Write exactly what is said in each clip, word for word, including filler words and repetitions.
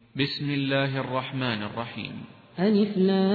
بسم الله الرحمن الرحيم. ألف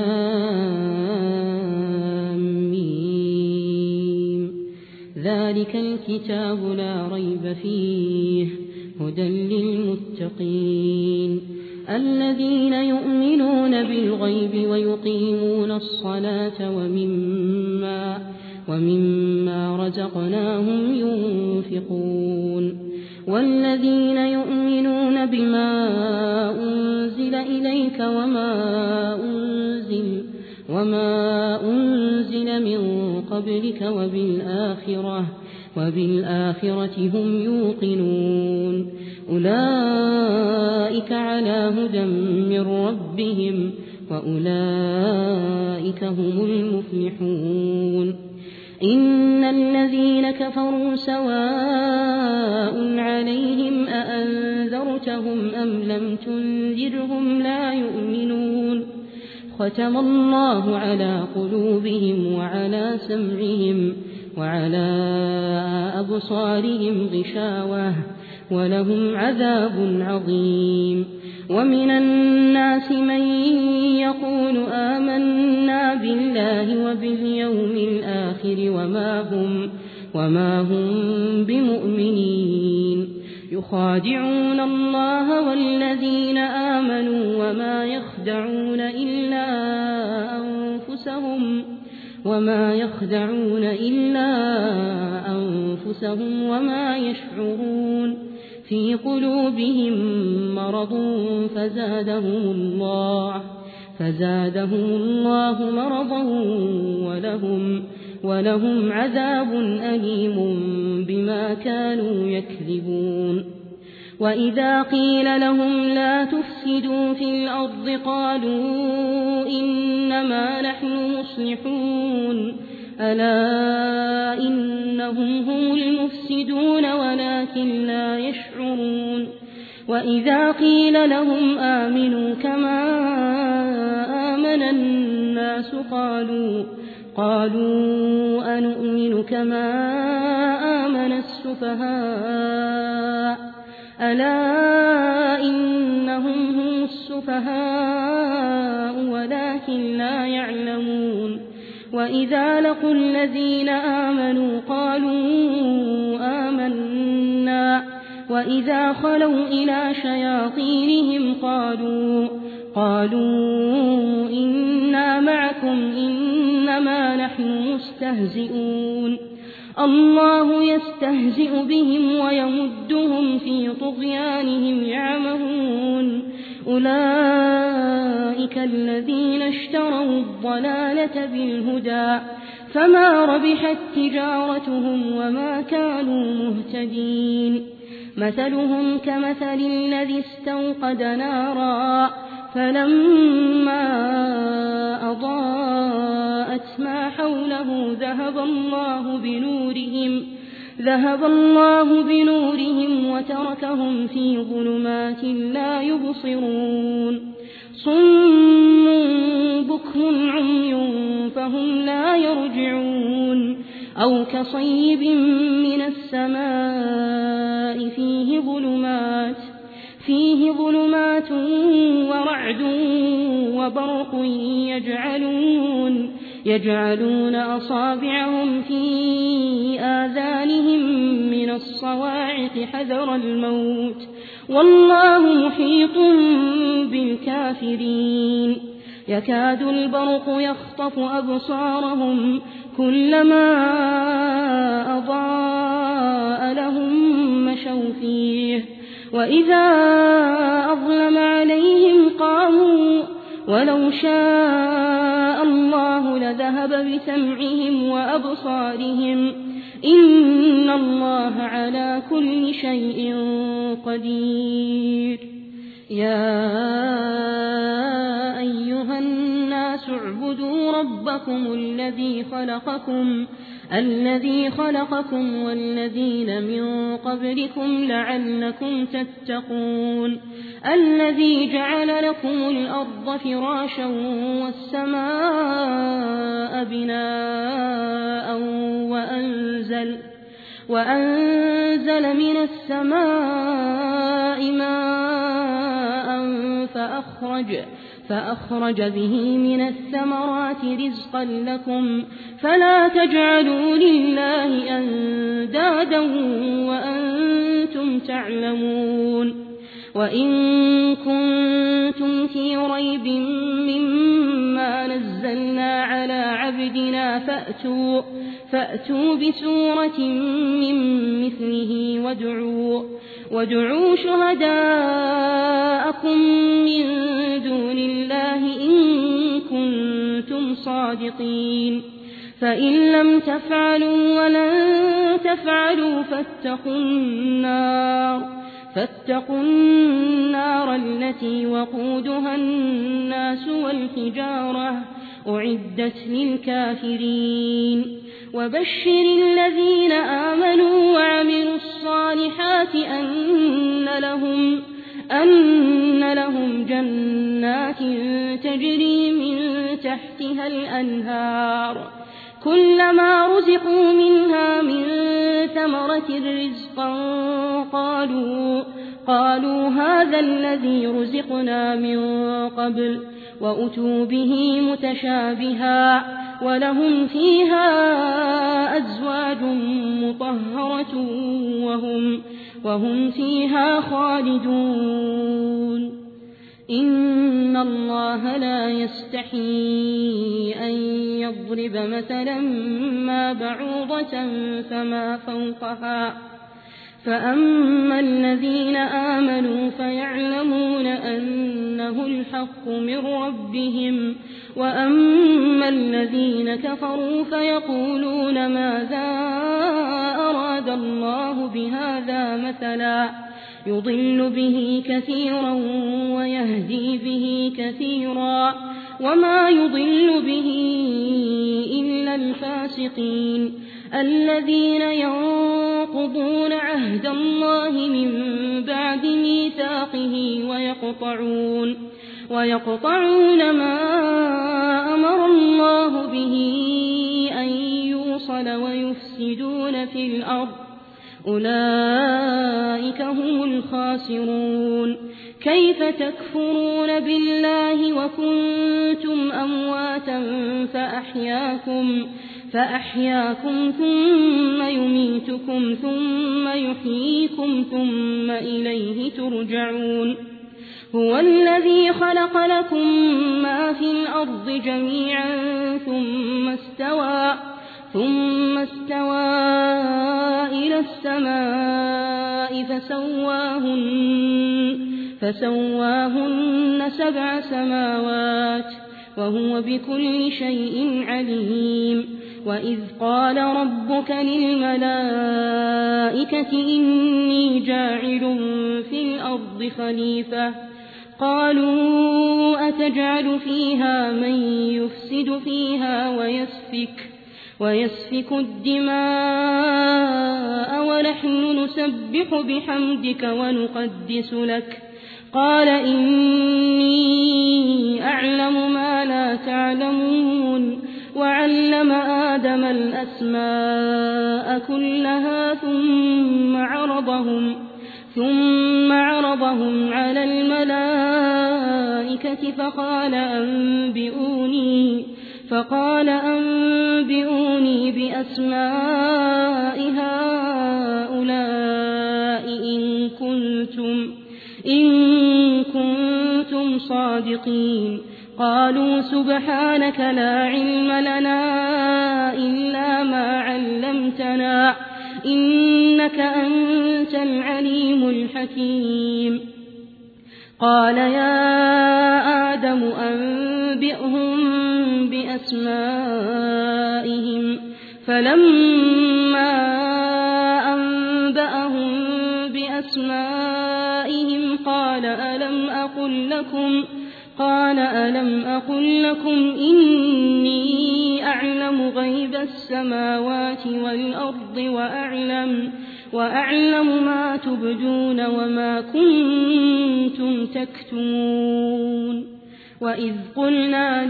لام ميم. ذلك الكتاب لا ريب فيه هدى للمتقين الذين يؤمنون بالغيب ويقيمون الصلاة ومما, ومما رزقناهم ينفقون والذين يؤمنون بما أنزل إليك وما أنزل, وما أنزل من قبلك وبالآخرة, وبالآخرة هم يوقنون أولئك على هدى من ربهم وأولئك هم المفلحون. إن الذين كفروا سواء عليهم أأنذرتهم أم لم تنذرهم لا يؤمنون ختم الله على قلوبهم وعلى سمعهم وعلى أبصارهم غشاوة ولهم عذاب عظيم. ومن الناس من يقول آمنا بالله وباليوم الآخر وما هم, وما هم بمؤمنين يخادعون الله والذين آمنوا وما يخدعون إلا أنفسهم وما يخدعون إلا أنفسهم وما يشعرون في قلوبهم مرض فزادهم الله فزادهم الله مرضا ولهم, ولهم عذاب أليم بما كانوا يكذبون. وإذا قيل لهم لا تفسدوا في الأرض قالوا إنما نحن مصلحون ألا إنهم هم المفسدون ولكن لا يشعرون. وإذا قيل لهم آمنوا كما آمن الناس قالوا, قالوا أنؤمن كما آمن السفهاء ألا إنهم هم السفهاء ولكن لا يعلمون. وإذا لقوا الذين آمنوا قالوا آمنا وإذا خلوا إلى شياطينهم قالوا, قالوا إنا معكم إنما نحن مستهزئون الله يستهزئ بهم ويمدهم في طغيانهم يعمهون أولئك الذين اشتروا الضلالة بالهدى فما ربحت تجارتهم وما كانوا مهتدين. مثلهم كمثل الذي استوقد نارا فلما أضاءت ما حوله ذهب الله بنورهم, ذهب الله بنورهم وتركهم في ظلمات لا يبصرون صم بكم عمي فهم لا يرجعون أو كصيب من السماء فيه ظلمات فيه ظلمات ورعد وبرق يجعلون, يجعلون أصابعهم في آذانهم من الصواعق حذر الموت والله محيط بالكافرين. يكاد البرق يخطف أبصارهم كلما أضاء لهم مشوا فيه وإذا أظلم عليهم قاموا ولو شاء الله لذهب بسمعهم وأبصارهم إن الله على كل شيء قدير. يا أيها الناس اعبدوا ربكم الذي خلقكم الذي خلقكم والذين من قبلكم لعلكم تتقون الذي جعل لكم الأرض فراشا والسماء بناء وأنزل, وأنزل من السماء ماء فأخرج, فأخرج به من الثمرات رزقا لكم فلا تجعلوا لله أندادا وأنتم تعلمون. وإن كنتم في ريب مما نزلنا على عبدنا فأتوا, فأتوا بسورة من مثله وادعوا, وادعوا شهداءكم من دون الله إن كنتم صادقين. فإن لم تفعلوا ولن تفعلوا فاتقوا النار فاتقوا النار التي وقودها الناس والحجارة أعدت للكافرين. وبشر الذين آمنوا وعملوا الصالحات أن لهم, أن لهم جنات تجري من تحتها الأنهار كلما رزقوا منها من ثمرة رزقا قالوا, قالوا هذا الذي رزقنا من قبل وأتوا به متشابها ولهم فيها أزواج مطهرة وهم, وهم فيها خالدون. إن الله لا يستحيي أن يضرب مثلا ما بعوضة فما فوقها فأما الذين آمنوا فيعلمون أنه الحق من ربهم وأما الذين كفروا فيقولون ماذا أراد الله بهذا مثلا يضل به كثيرا ويهدي به كثيرا وما يضل به إلا الفاسقين الذين ينقضون عهد الله من بعد ميثاقه ويقطعون, ويقطعون ما أمر الله به أن يوصل ويفسدون في الأرض أولئك هم الخاسرون. كيف تكفرون بالله وكنتم أمواتا فأحياكم, فأحياكم ثم يميتكم ثم يحييكم ثم إليه ترجعون. هو الذي خلق لكم ما في الأرض جميعا ثم استوى, ثم استوى إلى السماء فسواهن, فسواهن سبع سماوات وهو بكل شيء عليم. وإذ قال ربك للملائكة إني جاعل في الأرض خليفة قالوا أتجعل فيها من يفسد فيها ويسفك, ويسفك الدماء ونحن نسبح بحمدك ونقدس لك قال إني أعلم ما لا تعلمون. وعلم آدم الأسماء كلها ثم عرضهم, ثم عرضهم على الملائكة فقال أنبئوني, فقال أنبئوني بأسماء هؤلاء إن كنتم, إن كنتم صادقين. قالوا سبحانك لا علم لنا إلا ما علمتنا إنك أنت العليم الحكيم. قال يا آدم أنبئهم بأسمائهم فلما أنبأهم بأسمائهم قال ألم أقل لكم قال ألم أقل لكم إني أعلم غيب السماوات والأرض وأعلم, وأعلم ما تبدون وما كنتم تكتمون. وإذ قلنا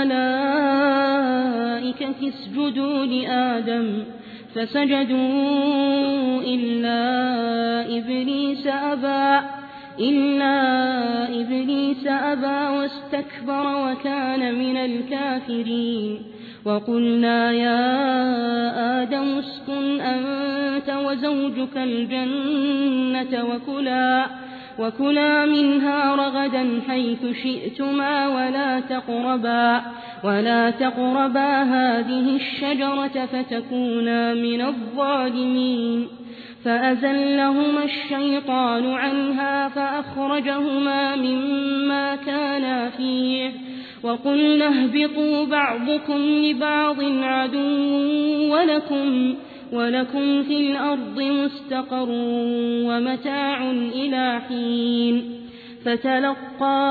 للملائكة اسجدوا لآدم فسجدوا إلا إبليس أبى إلا إبليس أبى واستكبر وكان من الكافرين وقلنا يا آدم اسكن أنت وزوجك الجنة وكلا, وكلا منها رغدا حيث شئتما ولا تقربا, ولا تقربا هذه الشجرة فتكونا من الظالمين فأزلهما الشيطان عنها فأخرجهما مما كانا فيه وقلنا اهبطوا بعضكم لبعض عدو ولكم, ولكم في الأرض مستقر ومتاع إلى حين فتلقى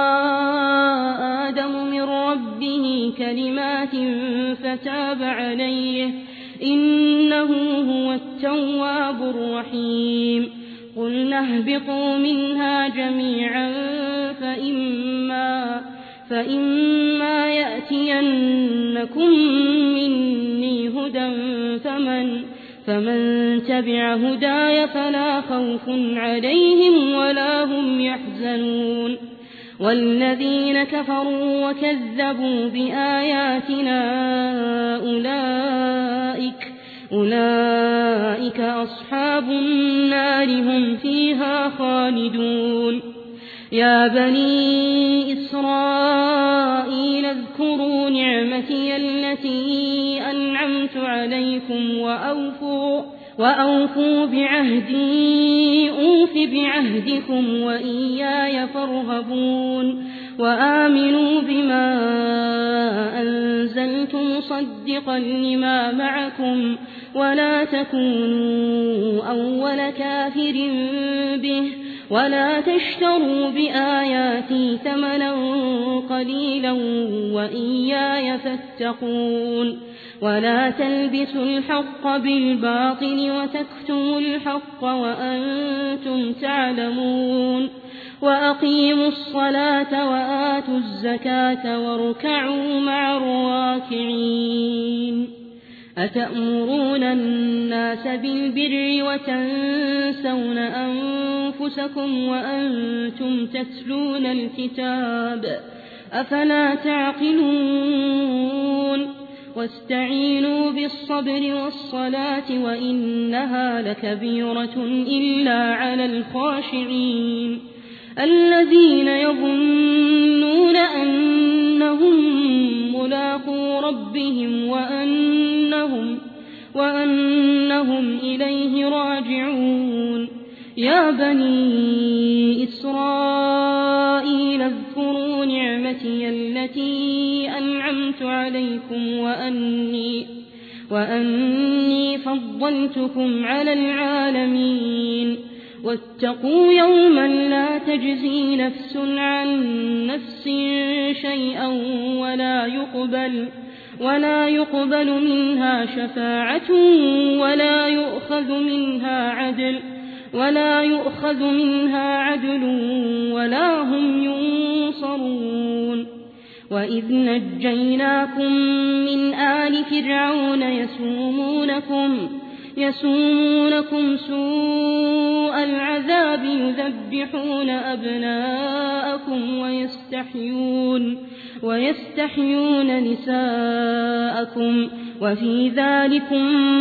آدم من ربه كلمات فتاب عليه إنه هو التواب الرحيم قلنا اهبطوا منها جميعا فإما, فإما يأتينكم مني هدى فمن, فمن تبع هداي فلا خوف عليهم ولا هم يحزنون والذين كفروا وكذبوا بآياتنا أولئك, أولئك أصحاب النار هم فيها خالدون يا بني إسرائيل اذكروا نعمتي التي أنعمت عليكم وأوفوا, وأوفوا بعهدي أوف بعهدكم وإياي فارهبون وآمنوا بما أنزلت مصدقا لما معكم ولا تكونوا أول كافر به ولا تشتروا بآياتي ثمنا قليلا وإياي فاتقون ولا تلبسوا الحق بالباطل وتكتموا الحق وأنتم تعلمون وأقيموا الصلاة وآتوا الزكاة واركعوا مع الراكعين أتأمرون الناس بالبر وتنسون أنفسكم وأنتم تتلون الكتاب أفلا تعقلون واستعينوا بالصبر والصلاة وإنها لكبيرة إلا على الخاشعين الذين يظنون أنهم ملاقو ربهم وأنهم, وأنهم إليه راجعون يا بني إسرائيل اذكروا نعمتي التي أنعمت عليكم وأني, وأني فضلتكم على العالمين واتقوا يوما لا تجزي نفس عن نفس شيئا ولا يقبل, ولا يقبل منها شفاعة ولا يؤخذ منها عدل ولا يؤخذ منها عدل ولا هم ينصرون وإذ نجيناكم من آل فرعون يسومونكم يسومونكم سوء العذاب يذبحون أبناءكم ويستحيون, ويستحيون نساءكم وفي ذلكم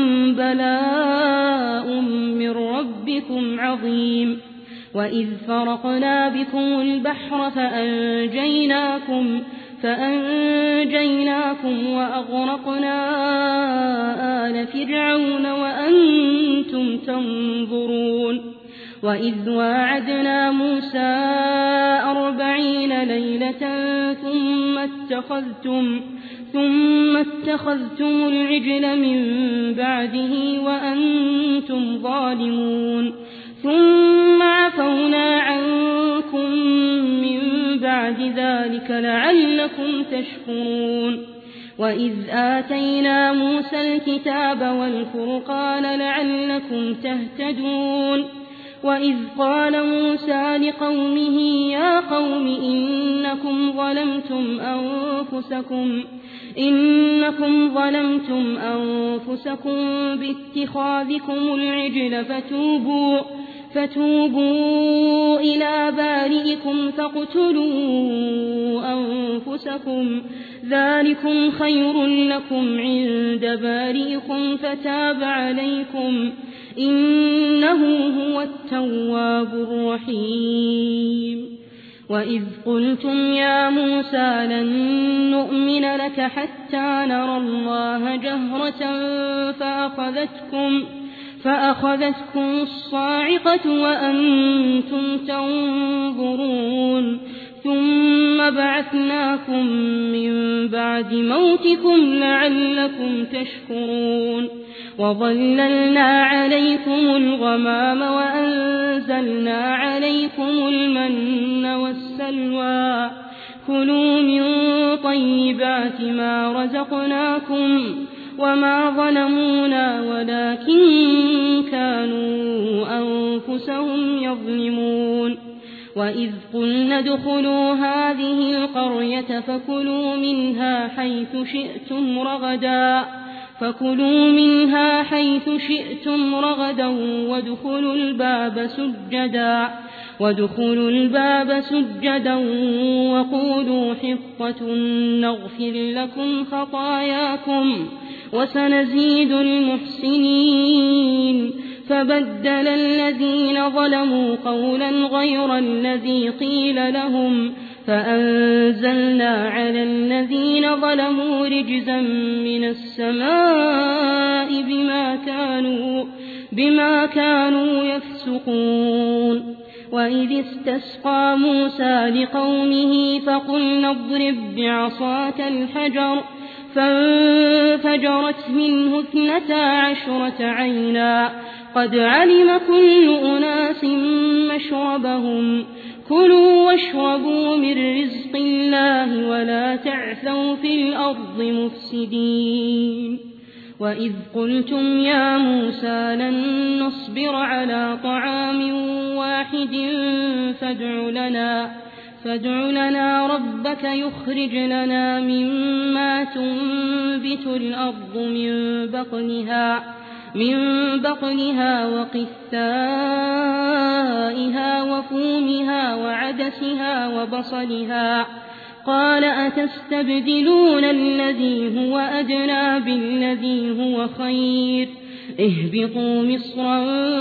بلاء من ربكم عظيم وإذ فرقنا بكم البحر فأنجيناكم, فأنجيناكم وأغرقنا آل فرعون وأنتم تنظرون وإذ واعدنا موسى أربعين ليلة ثم اتخذتم, ثم اتخذتم العجل من بعده وأنتم ظالمون ثم عفونا عنكم من بعد ذلك لعلكم تشكرون وإذ آتينا موسى الكتاب والفرقان لعلكم تهتدون وإذ قال موسى لقومه يا قوم إنكم ظلمتم أنفسكم إنكم ظلمتم أنفسكم باتخاذكم العجل فتوبوا فتوبوا إلى بارئكم فاقتلوا أنفسكم ذلكم خير لكم عند بارئكم فتاب عليكم إنه هو التواب الرحيم. وإذ قلتم يا موسى لن نؤمن لك حتى نرى الله جهرة فأخذتكم, فأخذتكم الصاعقة وأنتم تنظرون ثم بعثناكم من بعد موتكم لعلكم تشكرون. وظللنا عليكم الغمام وأنزلنا عليكم المن والسلوى كلوا من طيبات ما رزقناكم وما ظلمونا ولكن كانوا أنفسهم يظلمون. وإذ قلنا ادخلوا هذه القرية فكلوا منها حيث شئتم رغدا فكلوا منها حيث شئتم رغدا وادخلوا الباب سجدا وادخلوا الباب سجدا وقولوا حطة نغفر لكم خطاياكم وسنزيد المحسنين. فبدل الذين ظلموا قولا غير الذي قيل لهم فأنزلنا على الذين ظلموا رجزا من السماء بما كانوا, بما كانوا يفسقون. وإذ استسقى موسى لقومه فقلنا اضرب بعصاك الحجر فانفجرت منه اثنتا عشرة عينا قد علم كل أناس مشربهم كلوا واشربوا من رزق الله ولا تعثوا في الأرض مفسدين. وإذ قلتم يا موسى لن نصبر على طعام واحد فادع لنا, فادع لنا ربك يخرج لنا مما تنبت الأرض من بطنها من بطنها وقثائها وفومها وعدسها وبصلها قال أتستبدلون الذي هو أدنى بالذي هو خير اهبطوا مصرا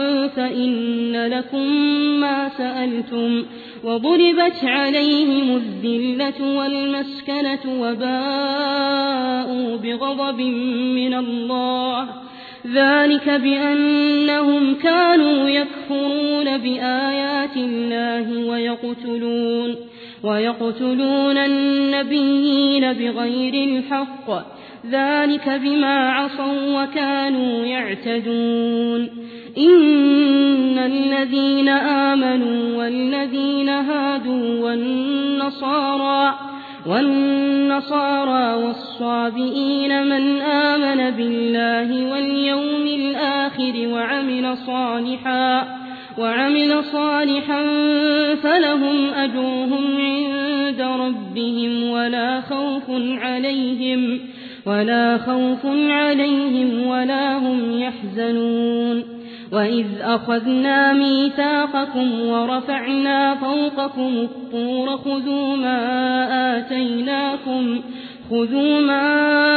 فإن لكم ما سألتم وضربت عليهم الذلة والمسكنة وباءوا بغضب من الله ذلك بأنهم كانوا يكفرون بآيات الله ويقتلون, ويقتلون النبيين بغير الحق ذلك بما عصوا وكانوا يعتدون. إن الذين آمنوا والذين هادوا والنصارى والنصارى والصابئين من آمن بالله واليوم الآخر وعمل صالحا وعمل صالحا فلهم أجرهم عند ربهم ولا خوف عليهم ولا خوف عليهم ولا هم يحزنون. وإذ أخذنا ميثاقكم ورفعنا فوقكم الطور خذوا ما آتيناكم خذوا ما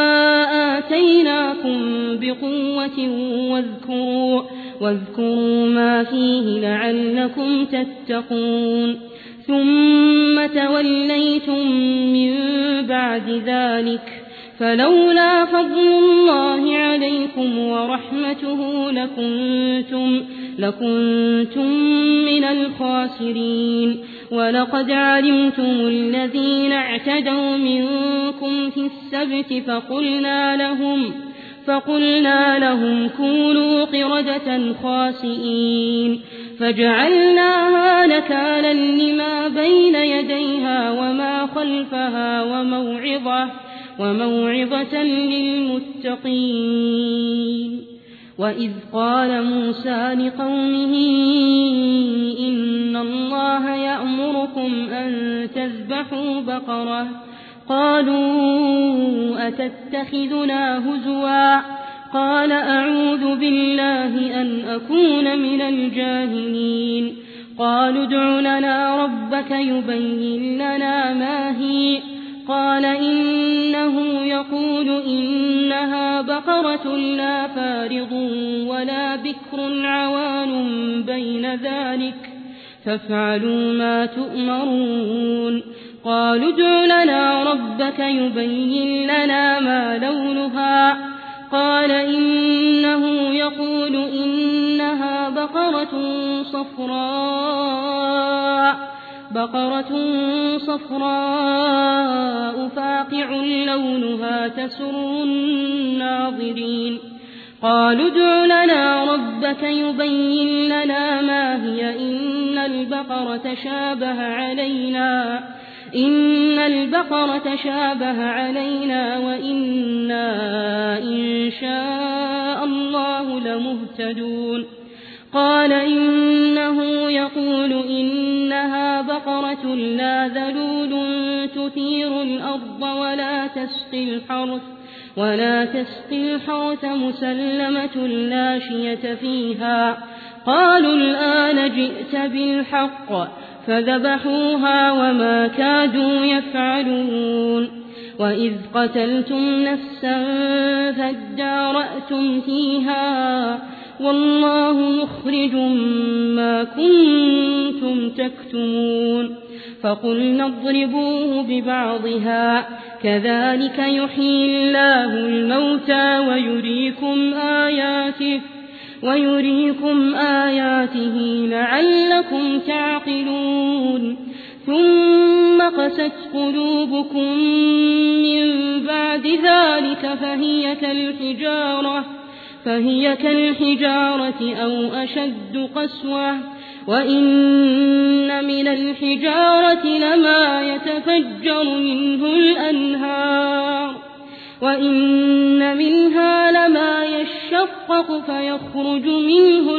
آتيناكم بقوة واذكروا واذكروا ما فيه لعلكم تتقون. ثم توليتم من بعد ذلك فلولا فضل الله عليكم ورحمته لكنتم, لكنتم من الخاسرين. ولقد علمتم الذين اعتدوا منكم في السبت فقلنا لهم, فقلنا لهم كونوا قردة خاسئين فجعلناها نكالا لما بين يديها وما خلفها وموعظة وموعظة للمتقين. وإذ قال موسى لقومه إن الله يأمركم أن تذبحوا بقرة قالوا أتتخذنا هزوا قال أعوذ بالله أن أكون من الجاهلين قالوا ادع لنا ربك يبين لنا ما هي قال إنه يقول إنها بقرة لا فارض ولا بكر عوان بين ذلك فافعلوا ما تؤمرون قالوا ادع لنا ربك يبين لنا ما لونها قال إنه يقول إنها بقرة صفراء بقرة صفراء فاقع لونها تسر الناظرين قالوا ادع لنا ربك يبين لنا ما هي إن البقرة شابه علينا إن البقرة شابه علينا وإنا إن شاء الله لمهتدون قال إنه يقول إنها بقرة لا ذلول تثير الأرض ولا تسقي الحرث ولا تسقي الحرث مسلمة لا شية فيها قالوا الآن جئت بالحق فذبحوها وما كادوا يفعلون وإذ قتلتم نفسا فادارأتم فيها والله مخرج ما كنتم تكتمون فقلنا اضربوه ببعضها كذلك يحيي الله الموتى ويريكم آياته ويريكم آياته لعلكم تعقلون ثم قست قلوبكم من بعد ذلك فهي كالحجارة فهي كالحجارة أو أشد قسوة وإن من الحجارة لما يتفجر منه الأنهار وإن منها لما يشقق فيخرج منه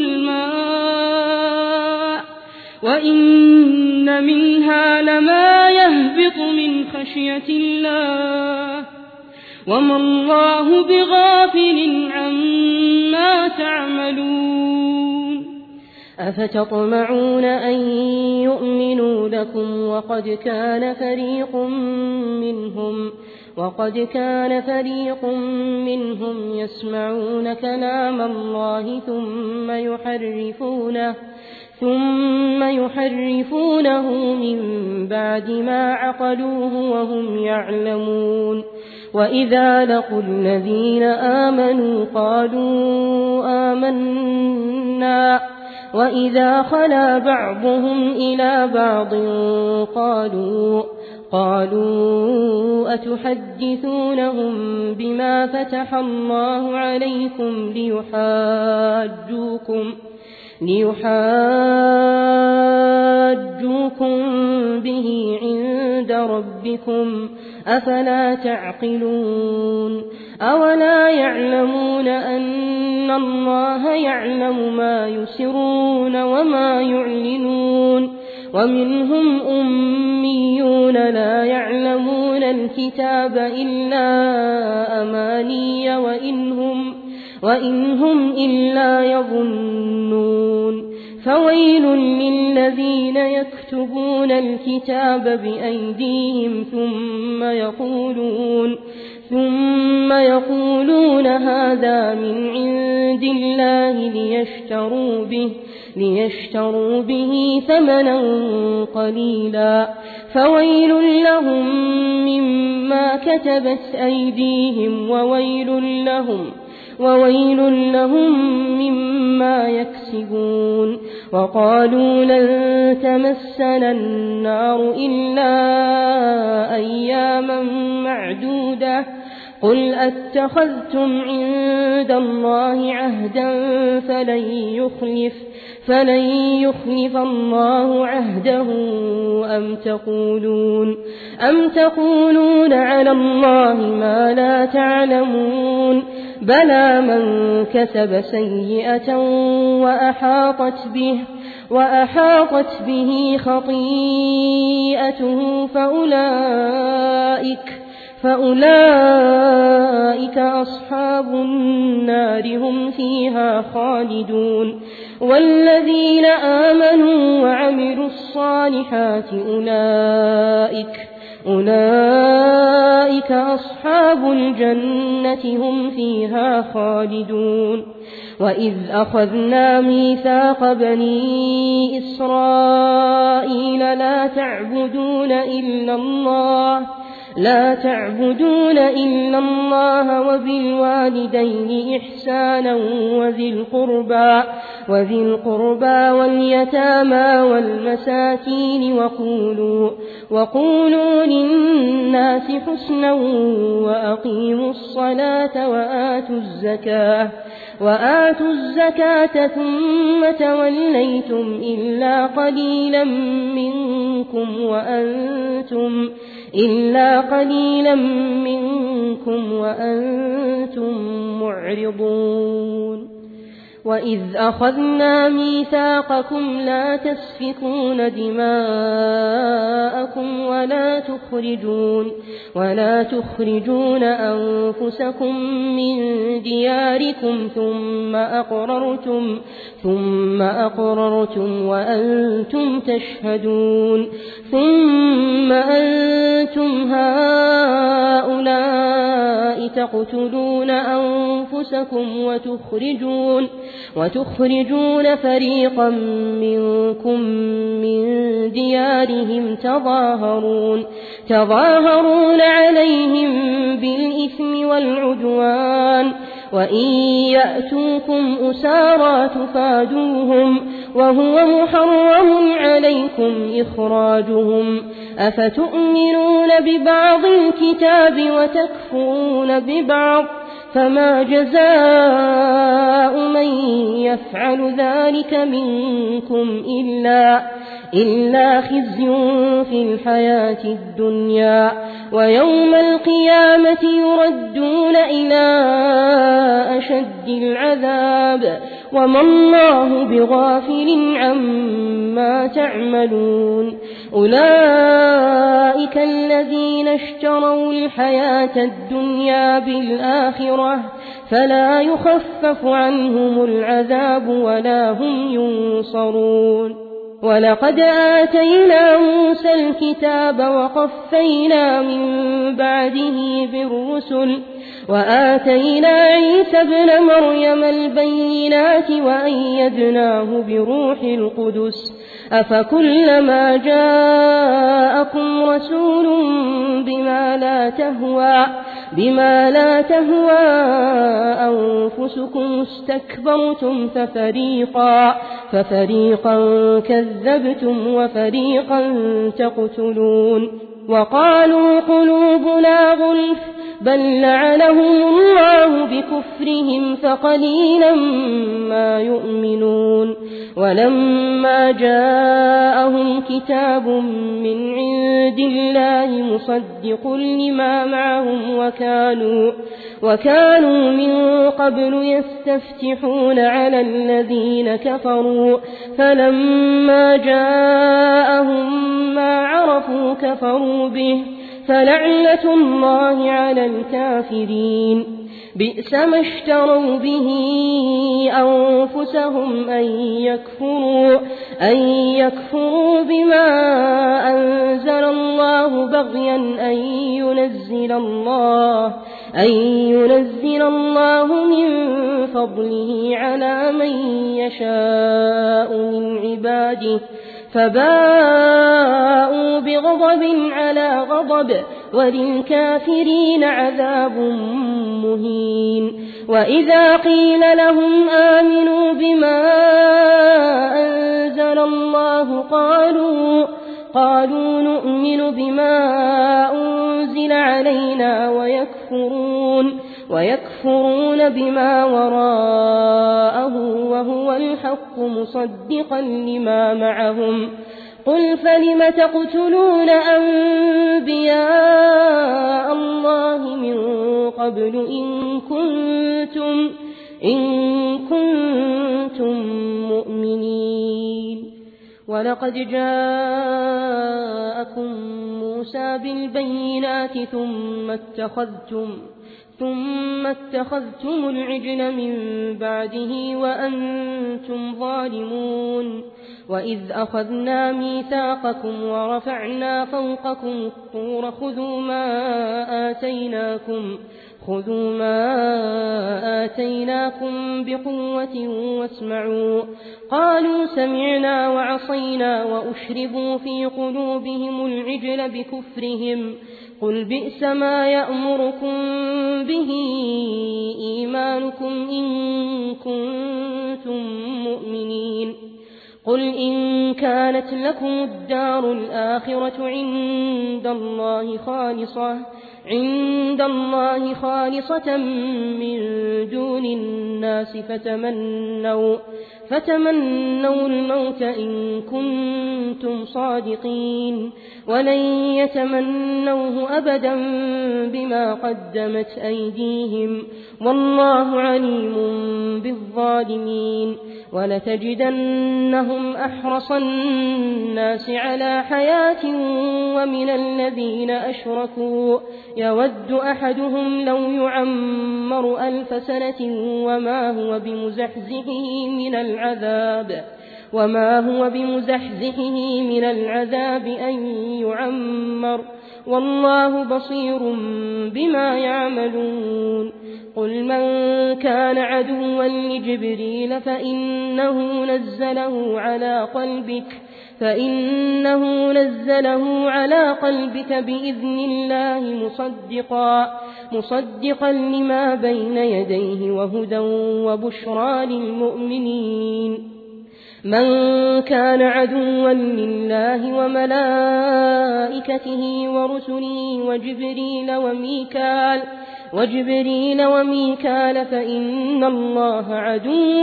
الماء وإن منها لما يهبط من خشية الله وما الله بغافل عما تعملون أفتطمعون أن يؤمنوا لكم وقد كان فريق منهم وقد كان فريق منهم يسمعون كلام الله ثم يحرفونه ثم يحرفونه من بعد ما عقلوه وهم يعلمون وإذا لقوا الذين آمنوا قالوا آمنا وإذا خلا بعضهم إلى بعض قالوا قالوا أتحدثونهم بما فتح الله عليكم ليحاجوكم ليحاجوكم به عند ربكم أفلا تعقلون أولا يعلمون أن الله يعلم ما يسرون وما يعلنون ومنهم أميون لا يعلمون الكتاب إلا أماني وإنهم, وإنهم إلا يظنون فويل للذين يكتبون الكتاب بأيديهم ثم يقولون ثم يقولون هذا من عند الله ليشتروا به ليشتروا به ثمنا قليلا فويل لهم مما كتبت أيديهم وويل لهم وويل لهم مما يكسبون وقالوا لن تمسنا النار إلا أياما معدودة قل أتخذتم عند الله عهدا فلن يخلف فلن يخلف الله عهده أم تقولون أم تقولون على الله ما لا تعلمون بلى من كسب سيئة وأحاطت به وأحاطت به خطيئته فأولئك فأولئك أصحاب النار هم فيها خالدون والذين آمنوا وعملوا الصالحات أولئك أولئك أصحاب الجنة هم فيها خالدون وإذ أخذنا ميثاق بني إسرائيل لا تعبدون إلا الله لا تعبدون إلا الله وبالوالدين إحسانا وذي القربى وذي القربى واليتامى والمساكين وقولوا وقولوا للناس حسنا وأقيموا الصلاة وآتوا الزكاة وآتوا الزكاة ثم توليتم إلا قليلا منكم وأنتم إلا قليلا منكم وأنتم معرضون وإذ أخذنا ميثاقكم لا تسفكون دماءكم ولا تخرجون ولا تخرجون أنفسكم من دياركم ثم أقررتم ثم أقررتم وأنتم تشهدون ثم أنتم هؤلاء تقتلون أنفسكم وتخرجون وتخرجون فريقا منكم من ديارهم تظاهرون تظاهرون عليهم بالإثم والعدوان وإن يأتوكم أسارى تفادوهم وهو محرم عليكم إخراجهم أفتؤمنون ببعض الكتاب وتكفرون ببعض فما جزاء من يفعل ذلك منكم إلا إلا خزي في الحياة الدنيا ويوم القيامة يردون إلى أشد العذاب وما الله بغافل عما تعملون أولئك الذين اشتروا الحياة الدنيا بالآخرة فلا يخفف عنهم العذاب ولا هم ينصرون ولقد آتينا موسى الكتاب وقفينا من بعده بالرسل وآتينا عيسى ابن مريم البينات وأيدناه بروح القدس أفكلما جاءكم رسول بما لا تهوى بما لا تهوى أنفسكم استكبرتم ففريقا ففريقا كذبتم وفريقا تقتلون وقالوا قلوبنا غلف بل لعنهم الله بكفرهم فقليلا ما يؤمنون ولما جاءهم كتاب من عند الله مصدق لما معهم وكانوا وكانوا من قبل يستفتحون على الذين كفروا فلما جاءهم ما عرفوا كفروا به فلعنة الله على الكافرين بئس ما اشتروا به أنفسهم أن يكفروا أن يكفروا بما أنزل الله بغيا أن ينزل الله أن ينزل الله من فضله على من يشاء من عباده فباءوا بغضب على غضب وللكافرين عذاب مهين وإذا قيل لهم آمنوا بما أنزل الله قالوا قالوا نؤمن بما أنزل علينا ويكفرون ويكفرون بما وراءه وهو الحق مصدقا لما معهم قل فلم تقتلون أنبياء الله من قبل إن كنتم إن كنتم مؤمنين ولقد جاءكم موسى موسى بالبينات ثم اتخذتم ثم اتخذتم العجل من بعده وأنتم ظالمون وإذ أخذنا ميثاقكم ورفعنا فوقكم الطور خذوا ما آتيناكم خذوا ما آتيناكم بقوة واسمعوا قالوا سمعنا وعصينا وأشربوا في قلوبهم العجل بكفرهم قل بئس ما يأمركم به إيمانكم إن كنتم مؤمنين قل إن كانت لكم الدار الآخرة عند الله خالصة عند الله خالصة من دون الناس فتمنوا فتمنوا الموت إن كنتم صادقين ولن يتمنوه أبدا بما قدمت أيديهم والله عليم بالظالمين ولتجدنهم أحرص الناس على حياة ومن الذين أشركوا يود أحدهم لو يعمر ألف سنة وما هو بمزحزحه من العذاب وما هو بمزحزحه من العذاب أن يعمر والله بصير بما يعملون قل من كان عدوا لجبريل فإنه نزله على قلبك فإنه نزله على قلبك بإذن الله مصدقا مصدقا لما بين يديه وهدى وبشرى للمؤمنين من كان عدوا لله وملائكته ورسله وجبريل وميكال وجبريل وميكال فإن الله عدو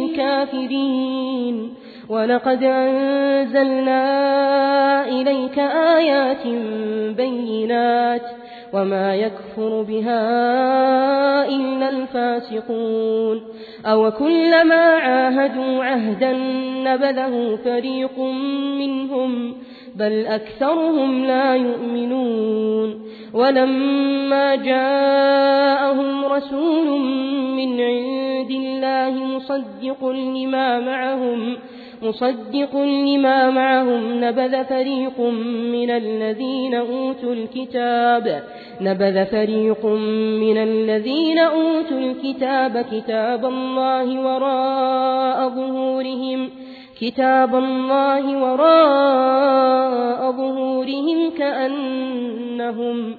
للكافرين ولقد أنزلنا إليك آيات بينات وما يكفر بها إلا الفاسقون أو كلما عاهدوا عهدا نبذه فريق منهم بل أكثرهم لا يؤمنون ولما جاءهم رسول من عند الله مصدق لما معهم مصدق لما معهم نبذ فريق من الذين أوتوا الكتاب نبذ فريق من الذين أوتوا الكتاب كتاب الله وراء ظهورهم كتاب الله وراء ظهورهم كأنهم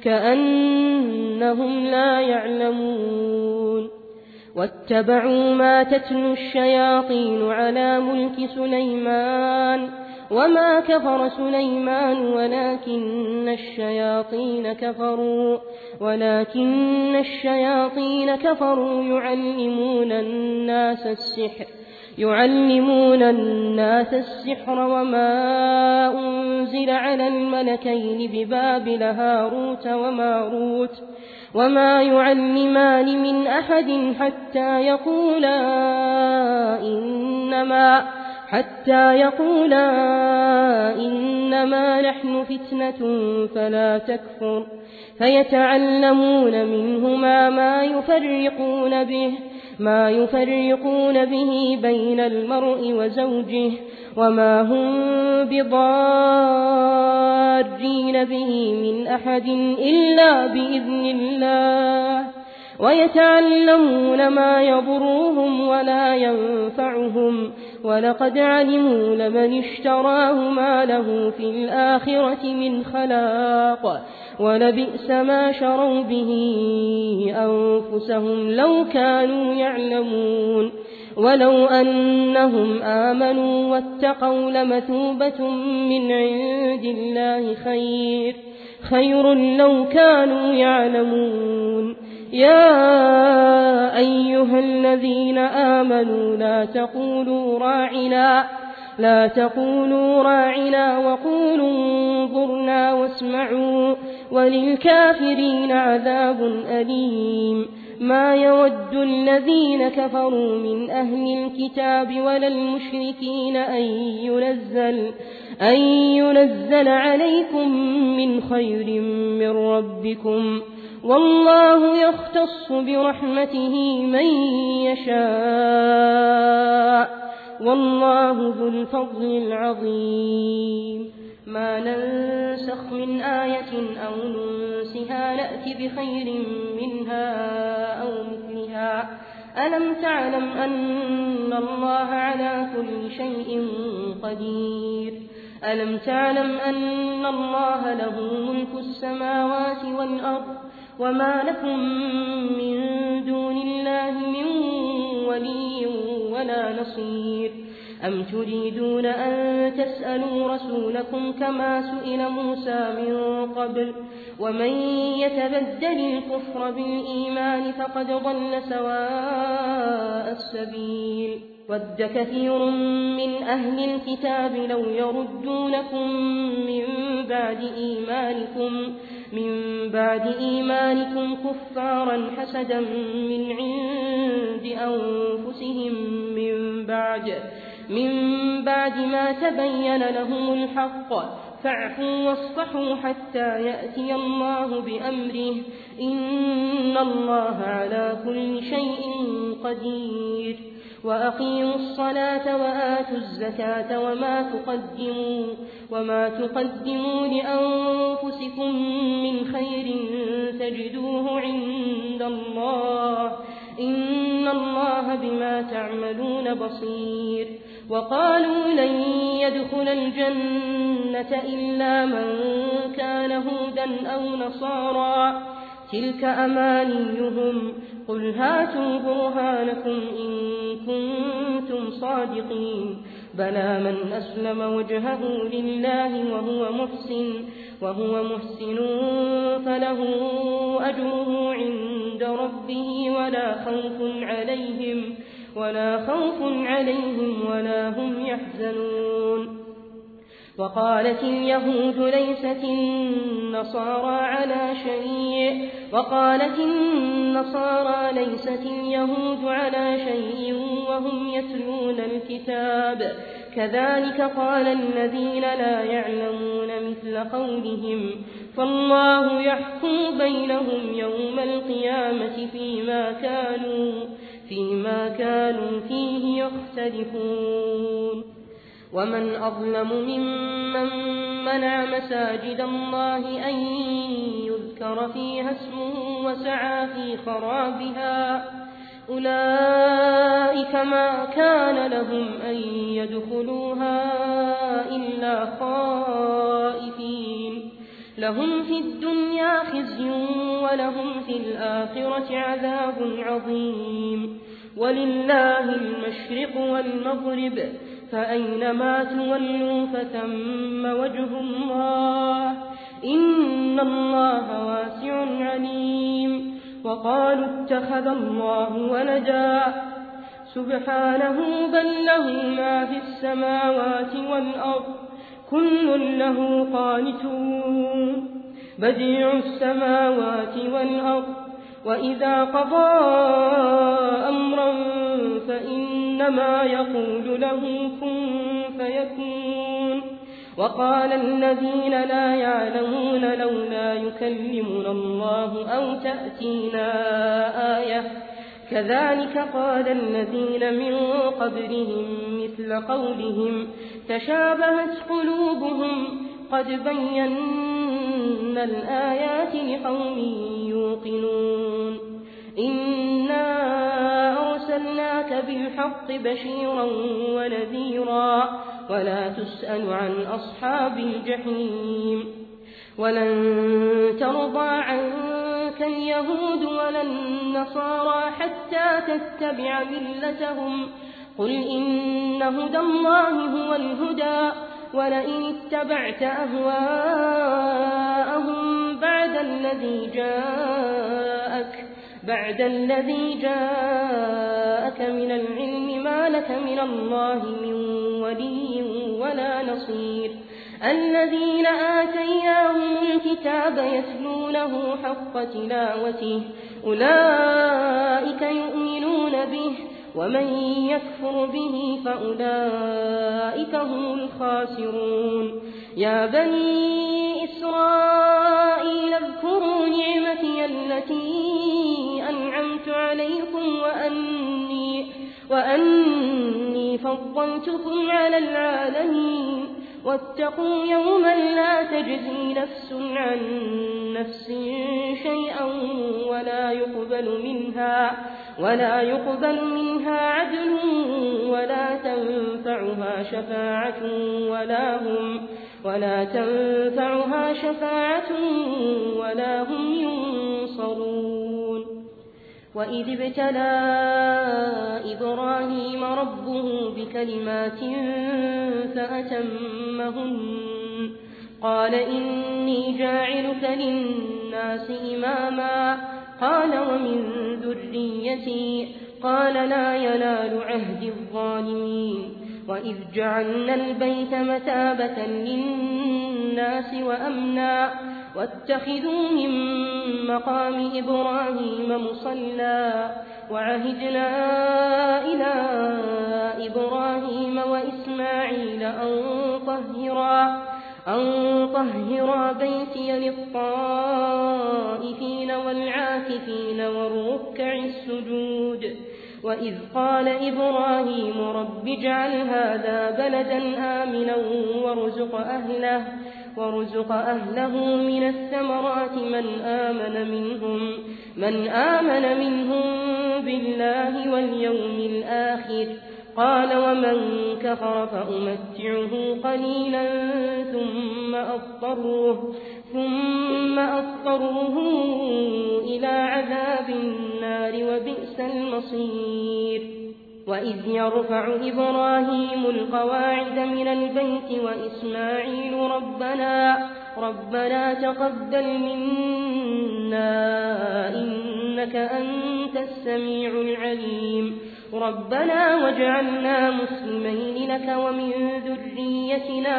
كأنهم لا يعلمون واتبعوا ما تتلو الشياطين على ملك سليمان وما كفر سليمان ولكن الشياطين كفروا ولكن الشياطين كفروا يعلمون الناس السحر يعلمون الناس السحر وما أنزل على الملكين ببابل هاروت وماروت وما يعلمان من أحد حتى يقولا إنما حتى يقولا إنما نحن فتنة فلا تكفر فيتعلمون منهما ما يفرقون به ما يفرقون به بين المرء وزوجه وما هم بضارين به من أحد إلا بإذن الله ويتعلمون ما يضرهم ولا ينفعهم ولقد علموا لمن اشتراه ما له في الآخرة من خلاق ولبئس ما شروا به أنفسهم لو كانوا يعلمون ولو أنهم آمنوا واتقوا لمثوبة من عند الله خير خير لو كانوا يعلمون يا أيها الذين آمنوا لا تقولوا راعنا لا تقولوا راعنا وقولوا انظرنا واسمعوا وللكافرين عذاب أليم ما يود الذين كفروا من أهل الكتاب ولا المشركين أن ينزل أن ينزل عليكم من خير من ربكم والله يختص برحمته من يشاء والله ذو الفضل العظيم ما ننسخ من آية أو ننسها نأتي بخير منها أو مثلها ألم تعلم أن الله على كل شيء قدير ألم تعلم أن الله له ملك السماوات والأرض وما لكم من دون الله من ولي ولا نصير أم تريدون أن تسألوا رسولكم كما سئل موسى من قبل ومن يتبدل الكفر بالإيمان فقد ضل سواء السبيل ود كثير من أهل الكتاب لو يردونكم من بعد إيمانكم من بعد إيمانكم كفارا حسدا من عند أنفسهم من بعد من بعد ما تبين لهم الحق فاعفوا واصفحوا حتى يأتي الله بأمره إن الله على كل شيء قدير وأقيموا الصلاة وآتوا الزكاة وما تقدموا وما تقدموا لأنفسكم من خير تجدوه عند الله إن الله بما تعملون بصير وقالوا لن يدخل الجنة إلا من كان هودا أو نصارى تلك أمانيهم قل هاتوا برهانكم إن كنتم صادقين بلى من أسلم وجهه لله وهو محسن وهو محسن فله أجره عند ربه ولا خوف عليهم ولا خوف عليهم ولا هم يحزنون وقالت اليهود ليست النصارى على شيء وقالت النصارى ليست اليهود على شيء وهم يتلون الكتاب كذلك قال الذين لا يعلمون مثل قولهم فالله يحكم بينهم يوم القيامة فيما كانوا فيما كانوا فيه يختلفون ومن أظلم ممن منع مساجد الله أن يذكر فيها اسمه وسعى في خرابها أولئك ما كان لهم أن يدخلوها إلا خائفين لهم في الدنيا خزي ولهم في الآخرة عذاب عظيم ولله المشرق والمغرب فأينما تولوا فثم وجه الله إن الله واسع عليم وقالوا اتخذ الله ولدا سبحانه بل له ما في السماوات والأرض كل له قانتون بديع السماوات والأرض وإذا قضى أمرا فإنما يقول له كن فيكون وقال الذين لا يعلمون لولا يكلمنا الله أو تأتينا آية كذلك قال الذين من قبلهم مثل قولهم تشابهت قلوبهم قد بينا الآيات لقوم يوقنون إنا أرسلناك بالحق بشيرا ونذيرا ولا تسأل عن أصحاب الجحيم ولن ترضى عنك اليهود ولا النصارى حتى تتبع ملتهم قل إن هدى الله هو الهدى ولئن اتبعت أهواءهم بعد الذي جاءك بعد الذي جاءك من العلم ما لك من الله من ولي ولا نصير الذين آتيناهم الكتاب يتلونه حق تلاوته أولئك يؤمنون به ومن يكفر به فأولئك هم الخاسرون يا بني إسرائيل اذكروا نعمتي التي أنعمت عليكم وأني, وأني فضلتكم على العالمين واتقوا يوما لا تجزي نفس عن نفس شيئا ولا يقبل منها ولا يقبل منها عدل ولا تنفعها شفاعة ولا هم ولا تنفعها شفاعة ولا هم ينصرون وإذ ابتلى إبراهيم ربه بكلمات فأتمهن قال إني جاعلك للناس إماما قال ومن ذريتي قال لا ينال عهد الظالمين وإذ جعلنا البيت مثابة للناس وأمنا واتخذوا من مقام إبراهيم مصلى وعهدنا إلى إبراهيم وإسماعيل أن طهرا أن طهرا بيتي للطائفين والعاكفين والركع السجود وإذ قال إبراهيم رب اجعل هذا بلدا آمنا وارزق أهله وارزق أهله من الثمرات من آمن منهم من آمن منهم بالله واليوم الآخر قال ومن كفر فأمتعه قليلا ثم أضطره ثم أضطره إلى عذاب النار وبئس المصير وإذ يرفع إبراهيم القواعد من البيت وإسماعيل ربنا ربنا تقبل منا إنك أنت السميع العليم ربنا واجعلنا مسلمين لك ومن ذريتنا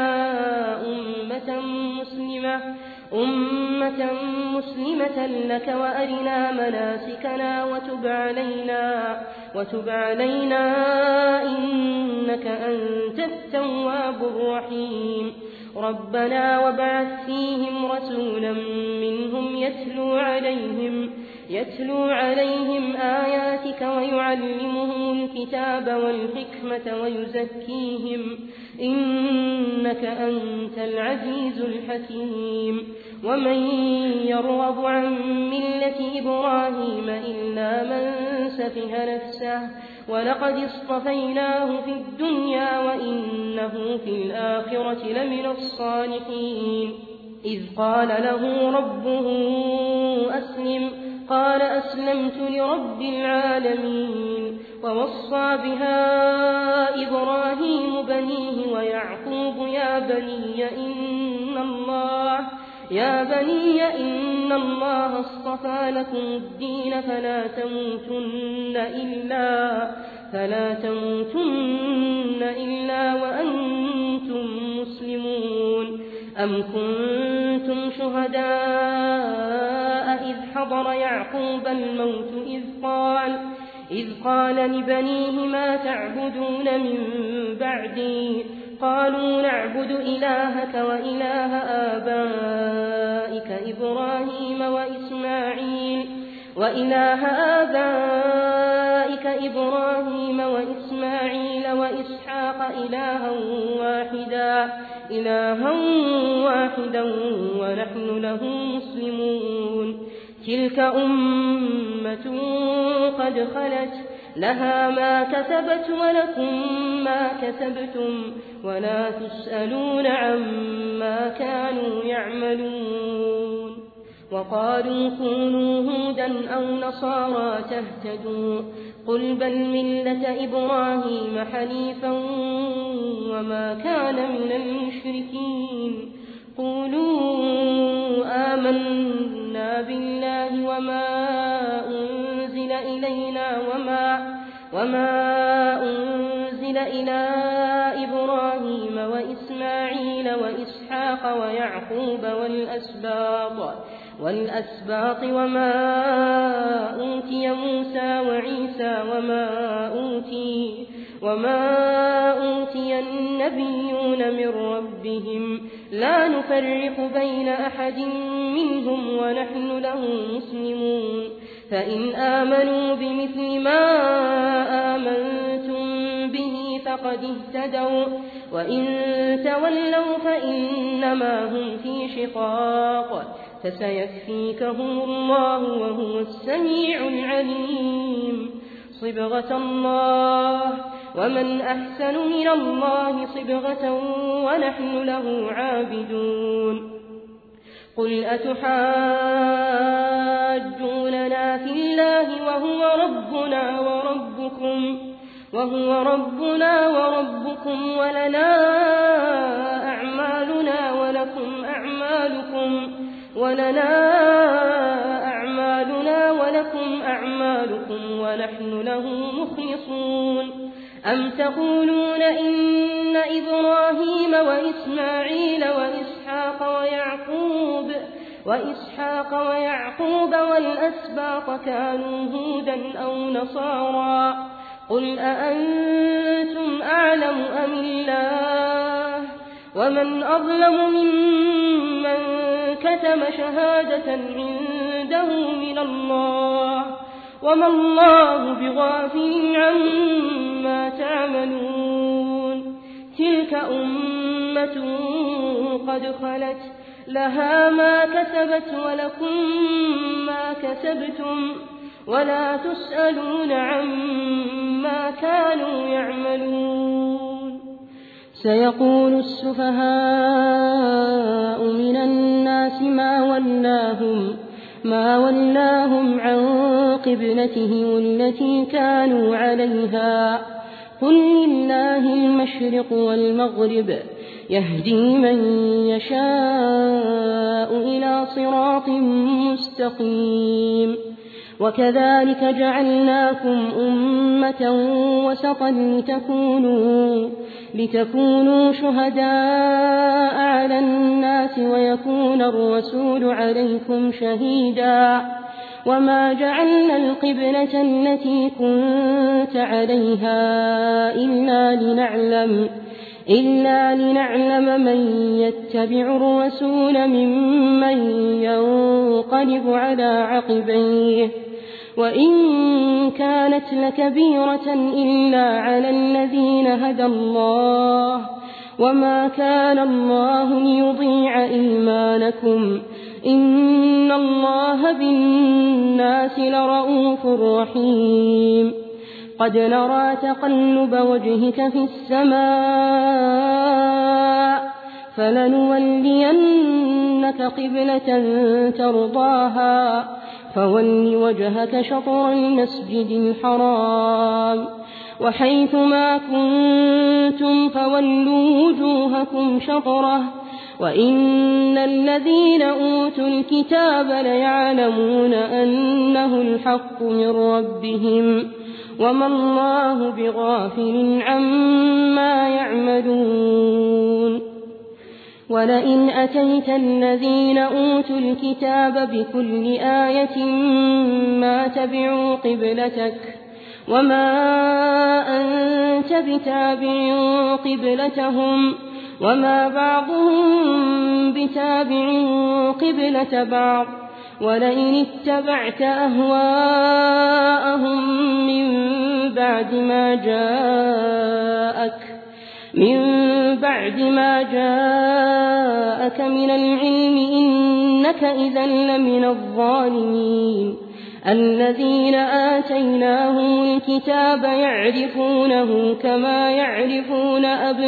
أمة مسلمة أمة مسلمة لك وأرنا مناسكنا وتب علينا وتب علينا إنك أنت التواب الرحيم ربنا وابعث فيهم رسولا منهم يتلو عليهم يتلو عليهم آياتك ويعلمهم الكتاب والحكمة ويزكيهم إنك أنت العزيز الحكيم ومن يرغب عن ملة إبراهيم إلا من سفه نفسه ولقد اصطفيناه في الدنيا وإنه في الآخرة لمن الصالحين إذ قال له ربه أسلم قال أسلمت لرب العالمين ووصى بها إبراهيم بنيه ويعقوب يا بني إن الله يا بني إن الله اصطفى لكم الدين فلا تموتن إلا فلا تموتن إلا وأنتم مسلمون أم كنتم شهداء إذ حضر يعقوب الموت إذ قال إذ قال لبنيه ما تعبدون من بعدي قالوا نعبد إلهك وإله آبائك إبراهيم وإسماعيل وإله آبائك إبراهيم وإسماعيل وإسحاق إلها واحدا إلها واحدا ونحن له مسلمون تلك أمة قد خلت لها ما كسبت ولكم ما كسبتم ولا تسألون عما كانوا يعملون وقالوا كونوا هودا أو نصارى تهتدوا قل بل ملة إبراهيم حنيفا وما كان من المشركين قولوا آمنا بالله وما أنزل إلينا وما, وما أنزل إلى إبراهيم وإسماعيل وإسحاق ويعقوب والأسباط والأسباط وما أوتي موسى وعيسى وما أوتي وما أوتي النبيون من ربهم لا نفرق بين أحد منهم ونحن له مسلمون فإن آمنوا بمثل ما آمنتم به فقد اهتدوا وإن تولوا فإنما هم في شقاق فسيكفيكهم الله وهو السميع العليم صبغة الله ومن أحسن من الله صبغة ونحن له عابدون قل أتحاجوننا في الله وهو ربنا وربكم وهو ربنا وربكم ولنا أعمالنا ولكم أعمالكم ولنا أعمالنا ولكم أعمالكم ونحن له مخلصون أم تقولون إن إبراهيم وإسماعيل وإسحاق ويعقوب وإسحاق ويعقوب والأسباط كانوا هودا أو نصارى قل أأنتم أعلم أم الله ومن أظلم ممن كتم شهادة عنده من الله وما الله بغافل عما تعملون تلك أمة قد خلت لها ما كسبت ولكم ما كسبتم ولا تسألون عما كانوا يعملون سيقول السفهاء من الناس ما ولاهم ما ولاهم عن قبلتهم التي كانوا عليها قل لله المشرق والمغرب يهدي من يشاء إلى صراط مستقيم وكذلك جعلناكم أمة وسطا لتكونوا لتكونوا شهداء على الناس ويكون الرسول عليكم شهيدا وما جعلنا القبلة التي كنت عليها إلا لنعلم إلا لنعلم من يتبع الرسول ممن ينقلب على عقبيه وإن كانت لكبيرة إلا على الذين هدى الله وما كان الله ليضيع إيمانكم إن الله بالناس لرؤوف رحيم قد نرى تقلب وجهك في السماء فلنولينك قبلة ترضاها فول وجهك شطر المسجد الحرام وحيث ما كنتم فولوا وجوهكم شطره وإن الذين أوتوا الكتاب ليعلمون أنه الحق من ربهم وما الله بغافل عما يعملون ولئن أتيت الذين أوتوا الكتاب بكل آية ما تبعوا قبلتك وما أنت بتابع قبلتهم وما بعضهم بتابع قبلة بعض ولئن اتبعت أهواءهم من بعد ما جاءك من بعد ما جاءك من العلم إنك إذا لمن الظالمين الذين آتيناهم الكتاب يعرفونه كما يعرفون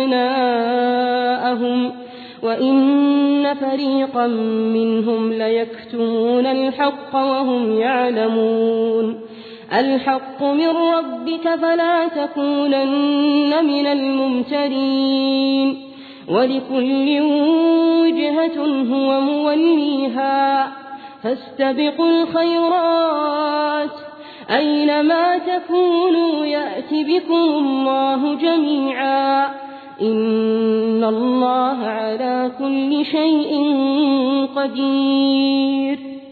أبناءهم وإن فريقا منهم ليكتمون الحق وهم يعلمون الحق من ربك فلا تكونن من الممترين ولكل وجهة هو موليها فاستبقوا الخيرات أينما تكونوا يأت بكم الله جميعا إن الله على كل شيء قدير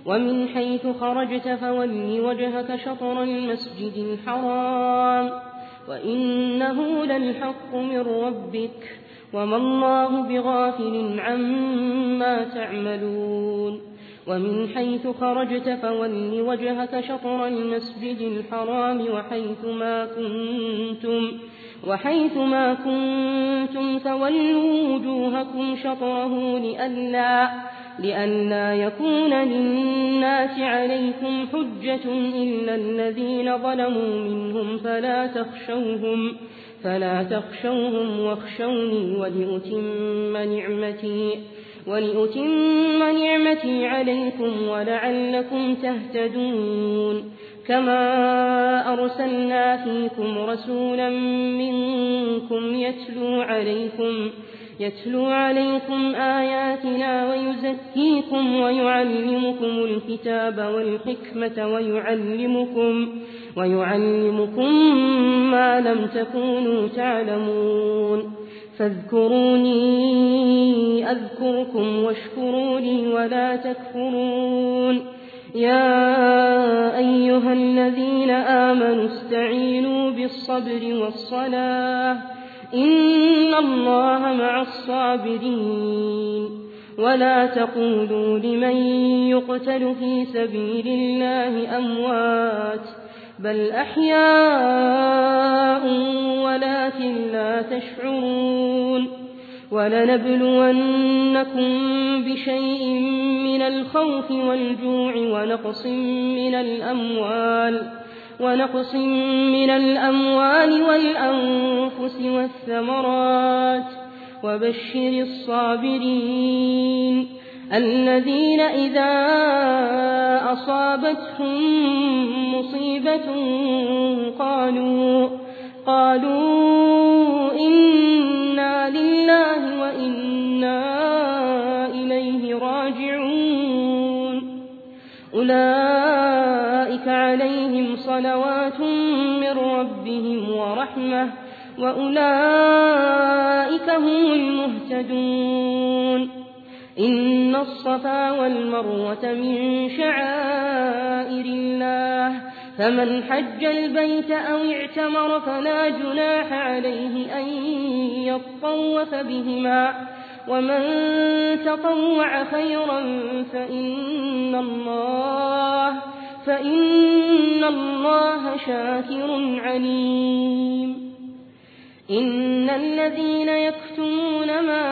ومن حيث خرجت فول وجهك شطر المسجد الحرام وإنه للحق من ربك وما الله بغافل عما تعملون ومن حيث خرجت فول وجهك شطر المسجد الحرام وحيث ما كنتم وحيث ما كنتم فولوا وجوهكم شطره لئلا لئلا يكون للناس عليكم حجة إلا الذين ظلموا منهم فلا تخشوهم فلا تخشوهم واخشوني ولأتم نعمتي ولأتم نعمتي عليكم ولعلكم تهتدون كما أرسلنا فيكم رسولا منكم يتلو عليكم يتلو عليكم آياتنا ويزكيكم ويعلمكم الكتاب والحكمة ويعلمكم ويعلمكم ما لم تكونوا تعلمون فاذكروني أذكركم واشكروا لي ولا تكفرون يا أيها الذين آمنوا استعينوا بالصبر والصلاة إن الله مع الصابرين ولا تقولوا لمن يقتل في سبيل الله أموات بل أحياء ولكن لا تشعرون ولنبلونكم بشيء من الخوف والجوع ونقص من الأموال ونقص من الأموال والأنفس والثمرات وبشر الصابرين الذين إذا أصابتهم مصيبة قالوا قالوا إنا لله وإنا إليه راجعون أولئك عليهم صلوات من ربهم ورحمة وأولئك هم المهتدون إن الصفا والمروة من شعائر الله فمن حج البيت أو اعتمر فلا جناح عليه أن يطوف بهما ومن تطوع خيرا فإن الله فإن الله شاكر عليم إن الذين يكتمون ما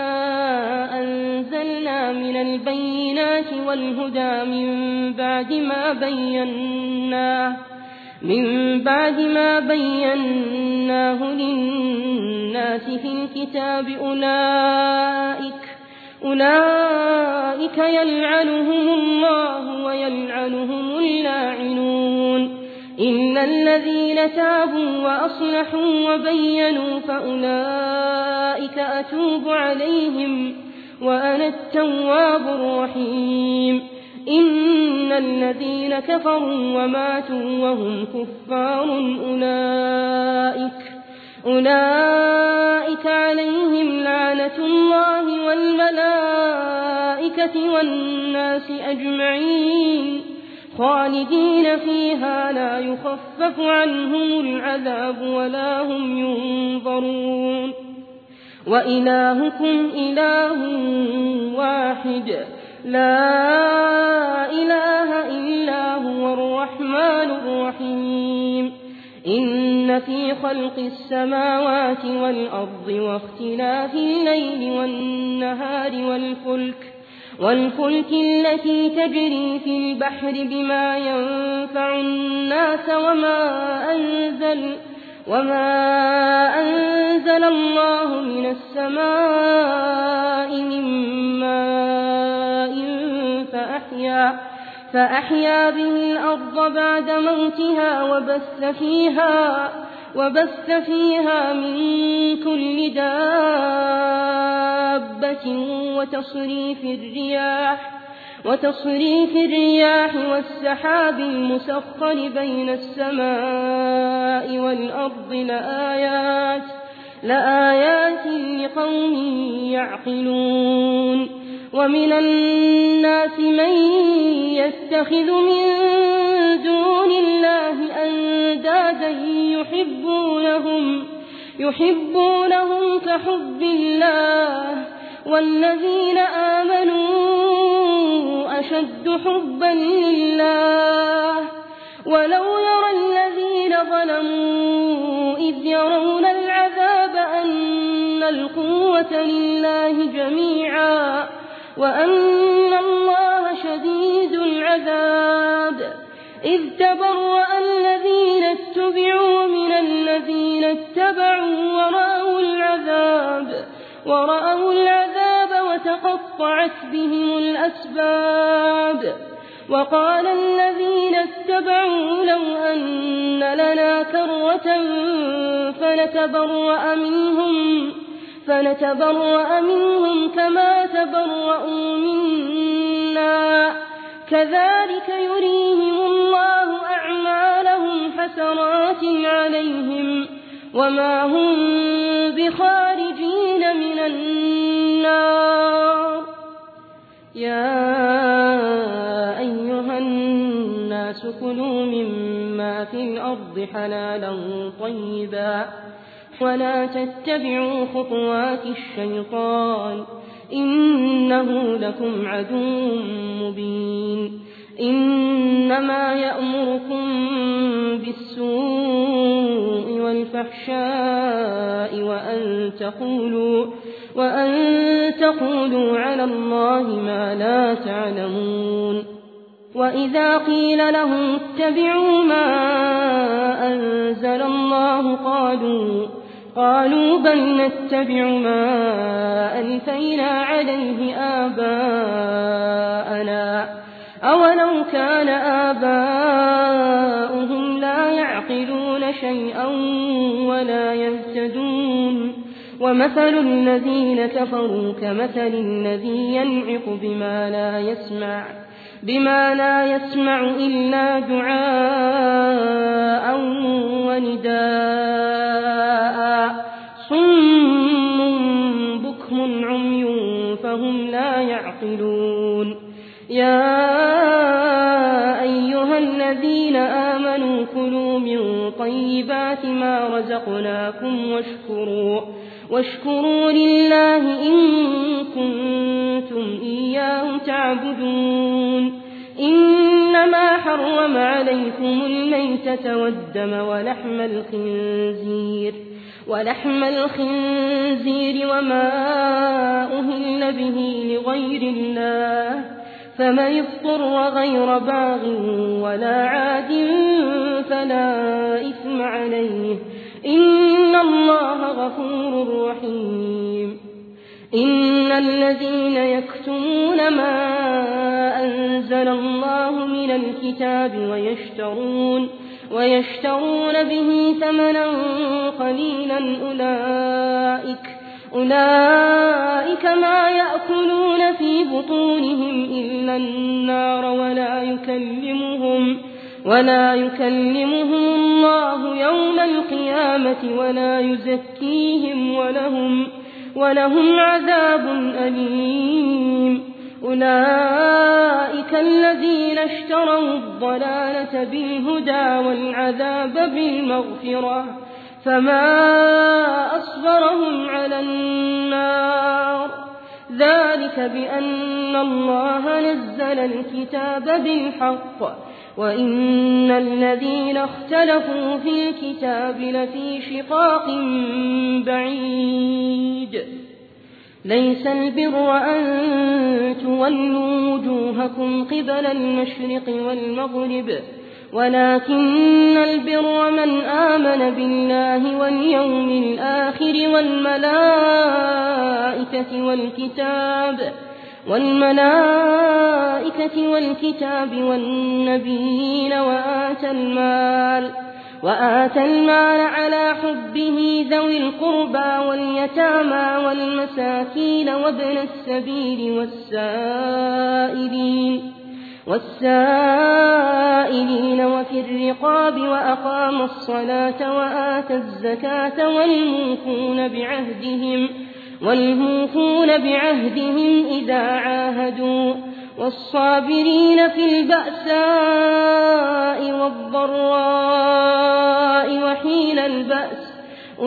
أنزلنا من البينات والهدى من بعد ما بيناه من بعد ما بيناه للناس في الكتاب أولئك أولئك يلعنهم الله ويلعنهم اللاعنون إلا الذين تابوا وأصلحوا وبينوا فأولئك أتوب عليهم وأنا التواب الرحيم إن الذين كفروا وماتوا وهم كفار أولئك أولئك عليهم لعنة الله والملائكة والناس أجمعين خالدين فيها لا يخفف عنهم العذاب ولا هم ينظرون وإلهكم إله واحد لا إله إلا هو الرحمن الرحيم إن في خلق السماوات والأرض واختلاف الليل والنهار والفلك والفلك التي تجري في البحر بما ينفع الناس وما أنزل وما أنزل الله من السماء من ماء فأحيا فأحيا به الأرض بعد موتها وبث فيها وبث فيها من كل دابة وتصريف الرياح وتصريف الرياح والسحاب المسخر بين السماء والأرض لآيات لآيات لقوم يعقلون ومن الناس من يتخذ من دون الله أندادا يحبونهم يحبونهم كحب الله والذين آمنوا أشد حبا لله ولو يرى الذين ظلموا إذ يرون العذاب أن القوة لله جميعا وأن الله شديد العذاب إذ تبرأ الذين اتبعوا من الذين اتبعوا ورأوا العذاب ورأوا العذاب وتقطعت بهم الأسباب وقال الذين اتبعوا لو أن لنا كرة فنتبرأ منهم فنتبرأ منهم كما تبرأوا منا كذلك يريهم الله أعمالهم حسرات عليهم وما هم بخارجين من النار. يا أيها الناس كلوا مما في الأرض حلالا طيبا ولا تتبعوا خطوات الشيطان إنه لكم عدو مبين. إنما يأمركم بالسوء والفحشاء وأن تقولوا وأن تقولوا على الله ما لا تعلمون. وإذا قيل لهم اتبعوا ما أنزل الله قالوا قالوا بل نتبع ما ألفينا عليه آباءنا أولو كان آباؤهم لا يعقلون شيئا ولا يهتدون. ومثل الذين كفروا كمثل الذي ينعق بما لا يسمع بما لا يسمع إلا دعاء ونداء صم بكم عمي فهم لا يعقلون. يا أيها الذين آمنوا كلوا من طيبات ما رزقناكم واشكروا واشكروا لله إن كنتم إياه تعبدون. إنما حرم عليكم الميتة والدم ولحم الخنزير ولحم الخنزير وما أهل به لغير الله فمن اضطر غير باغ ولا عاد فلا إثم عليه إن الله غفور رحيم. إن الذين يكتمون ما أنزل الله من الكتاب ويشترون ويشترون به ثمنا قليلا أولئك أولئك ما يأكلون في بطونهم إلا النار ولا يكلمهم ولا يكلمهم الله يوم القيامة ولا يزكيهم ولهم ولهم عذاب أليم. أولئك الذين اشتروا الضلالة بالهدى والعذاب بالمغفرة فما أصبرهم على النار ذلك بأن الله نزل الكتاب بالحق وإن الذين اختلفوا في الكتاب لفي شقاق بعيد. ليس البر أن تولوا وجوهكم قبل المشرق والمغرب ولكن البر من آمن بالله واليوم الآخر والملائكة والكتاب والملائكة والكتاب والنبيين وآتى المال وآتى المال على حبه ذوي القربى واليتامى والمساكين وابن السبيل والسائلين والسائلين وفي الرقاب وأقام الصلاة وآتى الزكاة والموفون بعهدهم والموفون بعهدهم إذا عاهدوا والصابرين في البأساء والضراء وحين البأس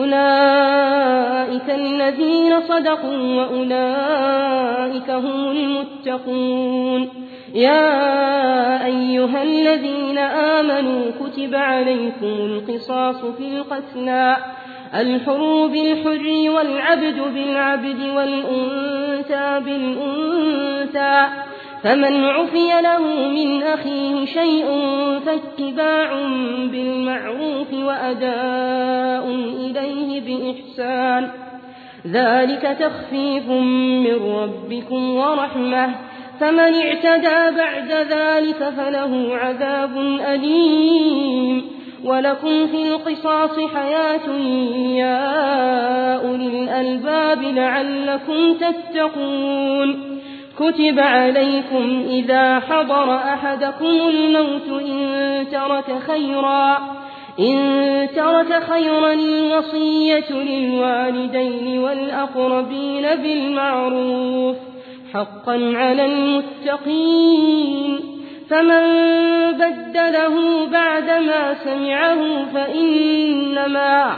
أولئك الذين صدقوا وأولئك هم المتقون. يا أيها الذين آمنوا كتب عليكم القصاص في القتلى الحر بالحر والعبد بالعبد والأنثى بالأنثى فمن عفي له من أخيه شيء فاتباع بالمعروف وأداء إليه بإحسان ذلك تخفيف من ربكم ورحمة فمن اعتدى بعد ذلك فله عذاب أليم ولكم في القصاص حياة يا أولي الألباب لعلكم تتقون. كتب عليكم إذا حضر أحدكم الموت إن ترك خيرا إن ترك خيرا الوصية للوالدين والأقربين بالمعروف حقا على المتقين فمن بدله بعدما سمعه فإنما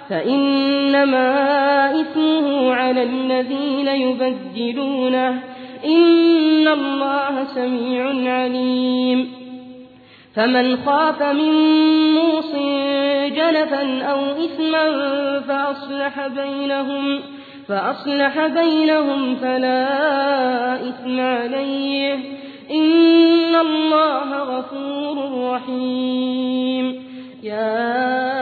فإنما إثمه على الذين يبدلونه إن الله سميع عليم. فمن خاف من موص جنفا أو إثما فأصلح بينهم فأصلح بينهم فلا إثم عليه إن الله غفور رحيم. يا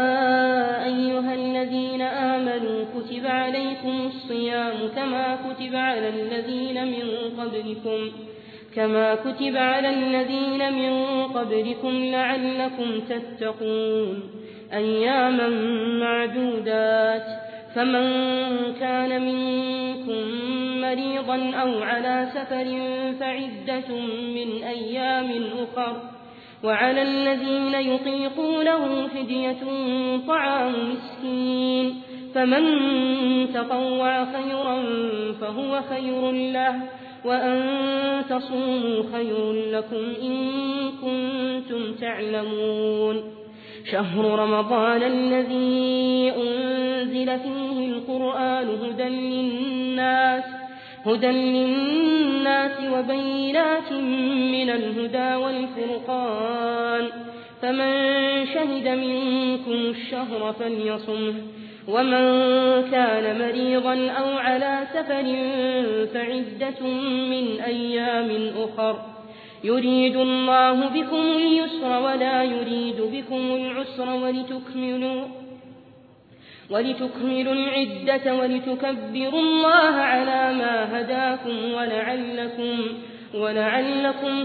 أيها الذين آمنوا كتب عليكم الصيام كما كتب على الذين من قبلكم كما كتب على الذين من قبلكم لعلكم تتقون أياما معدودات فمن كان منكم مريضا أو على سفر فعدة من أيام أخر وعلى الذين يطيقونه فدية طعام مسكين فمن تطوع خيرا فهو خير له وأن تصوموا خير لكم إن كنتم تعلمون. شهر رمضان الذي أنزل فيه القرآن هدى للناس هدى للناس وبينات من الهدى والفرقان فمن شهد منكم الشهر فليصمه ومن كان مريضا أو على سفر فعدة من أيام أخر يريد الله بكم اليسر ولا يريد بكم العسر ولتكملوا ولتكملوا العدة ولتكبروا الله على ما هداكم ولعلكم, ولعلكم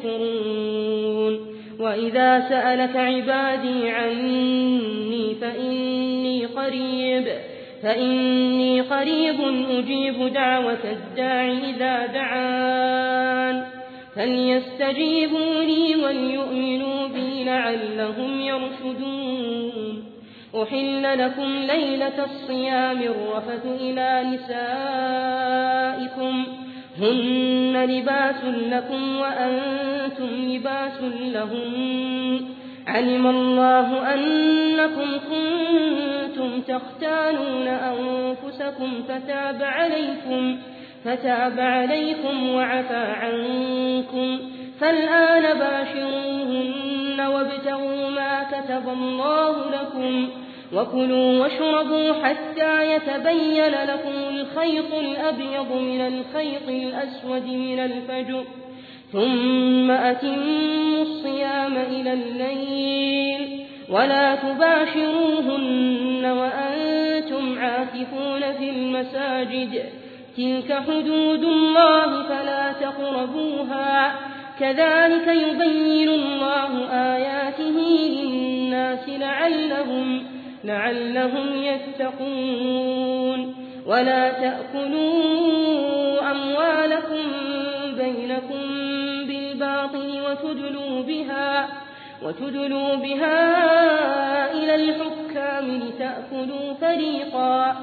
تشكرون. وإذا سألك عبادي عني فإني قريب فإني قريب أجيب دعوة الداع إذا دعان فليستجيبوا لي وليؤمنوا بي لعلهم يرشدون. أحل لكم ليلة الصيام الرفث إلى نسائكم هن لباس لكم وأنتم لباس لهم علم الله أنكم كنتم تختانون أنفسكم فتاب عليكم فتاب عليكم وعفى عنكم فالآن باشروهن وابتغوا ما كتب الله لكم وكلوا واشربوا حتى يتبين لكم الخيط الأبيض من الخيط الأسود من الفجر ثم أتموا الصيام إلى الليل ولا تباشروهن وأنتم عاكفون في المساجد تلك حدود الله فلا تقربوها كذلك يبين الله آياته للناس لعلهم, لعلهم يتقون. ولا تأكلوا أموالكم بينكم بالباطل وتدلوا بها, وتدلوا بها إلى الحكام لتأكلوا فريقا,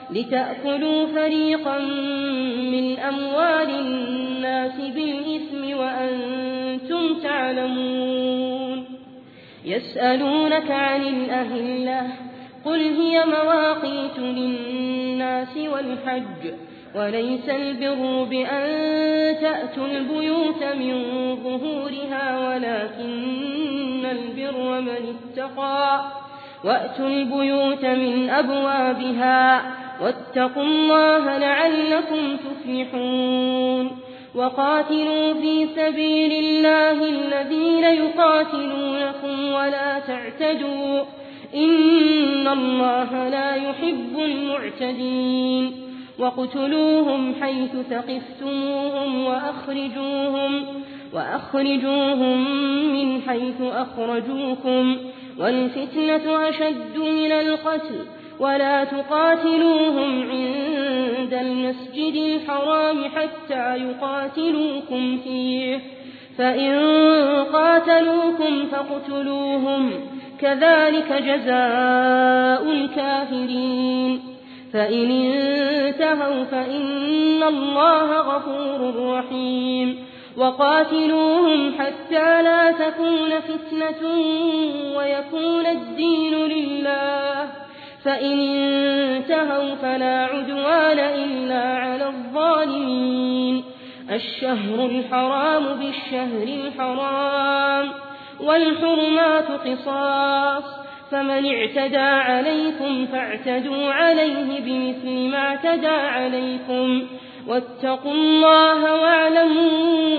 لتأكلوا فريقا من أموال الناس بالإثم وأنتم تعلمون يسألونك عن الأهلة قل هي مواقيت للناس والحج وليس البر بأن تأتوا البيوت من ظهورها ولكن البر من اتقى وأتوا البيوت من أبوابها واتقوا الله لعلكم تفلحون وقاتلوا في سبيل الله الذين يقاتلونكم ولا تعتدوا إن الله لا يحب المعتدين وقتلوهم حيث ثقفتموهم وأخرجوهم, وأخرجوهم من حيث أخرجوكم والفتنة أشد من القتل ولا تقاتلوهم عند المسجد الحرام حتى يقاتلوكم فيه فإن قاتلوكم فاقتلوهم كذلك جزاء الكافرين فإن انتهوا فإن الله غفور رحيم وقاتلوهم حتى لا تكون فتنة ويكون الدين لله فإن انتهوا فلا عدوان إلا على الظالمين الشهر الحرام بالشهر الحرام والحرمات قصاص فمن اعتدى عليكم فاعتدوا عليه بمثل ما اعتدى عليكم واتقوا الله واعلموا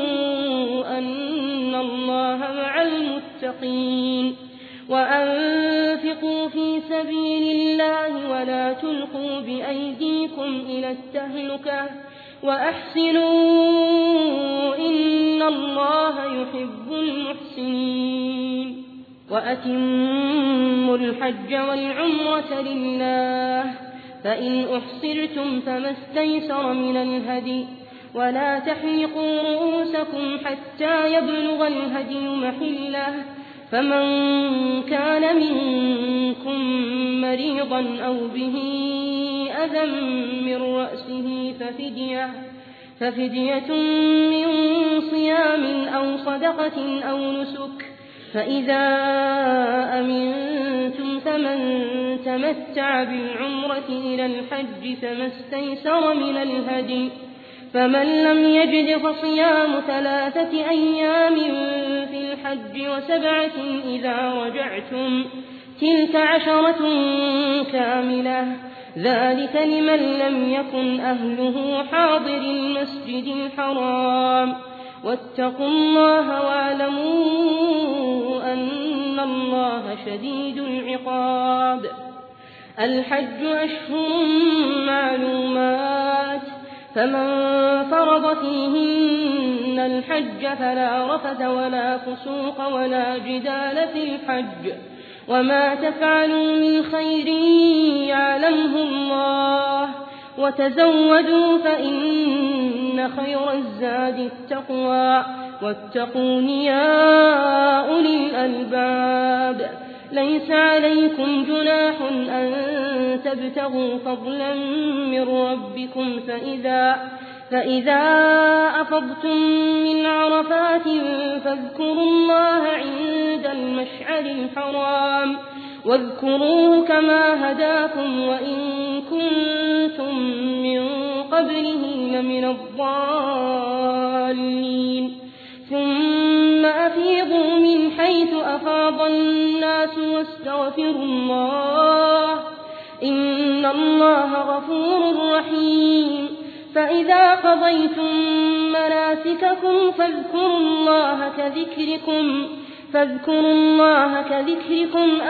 أن الله مع المتقين وأنفقوا في سبيل الله ولا تلقوا بأيديكم إلى التهلكة وأحسنوا إن الله يحب المحسنين وأتموا الحج والعمرة لله فإن أحصرتم فما استيسر من الهدي ولا تحلقوا رؤوسكم حتى يبلغ الهدي محله فمن كان منكم مريضا أو به أذى من رأسه ففدية, ففدية من صيام أو صدقة أو نسك فإذا أمنتم فمن تمتع بالعمرة إلى الحج فما استيسر من الهدي فمن لم يجد فصيام ثلاثة أيام في الحج وسبعة إذا رجعتم تلك عشرة كاملة ذلك لمن لم يكن أهله حاضر المسجد الحرام واتقوا الله واعلموا أن الله شديد العقاب الحج أشهر معلومات فمن فرض فيهن الحج فلا رفث ولا فسوق ولا جدال في الحج وما تفعلوا من خير يعلمه الله وتزودوا فإن خير الزاد التقوى واتقون يا أولي الألباب ليس عليكم جناح أن تبتغوا فضلا من ربكم فإذا, فإذا أفضتم من عرفات فاذكروا الله عند المشعر الحرام واذكروه كما هداكم وإن كنتم من قبله لمن الضالين ثم أفيضوا من حيث أفاض الناس واستغفروا الله إن الله غفور رحيم فإذا قضيتم مناسككم فاذكروا الله كذكركم فاذكروا الله كذكركم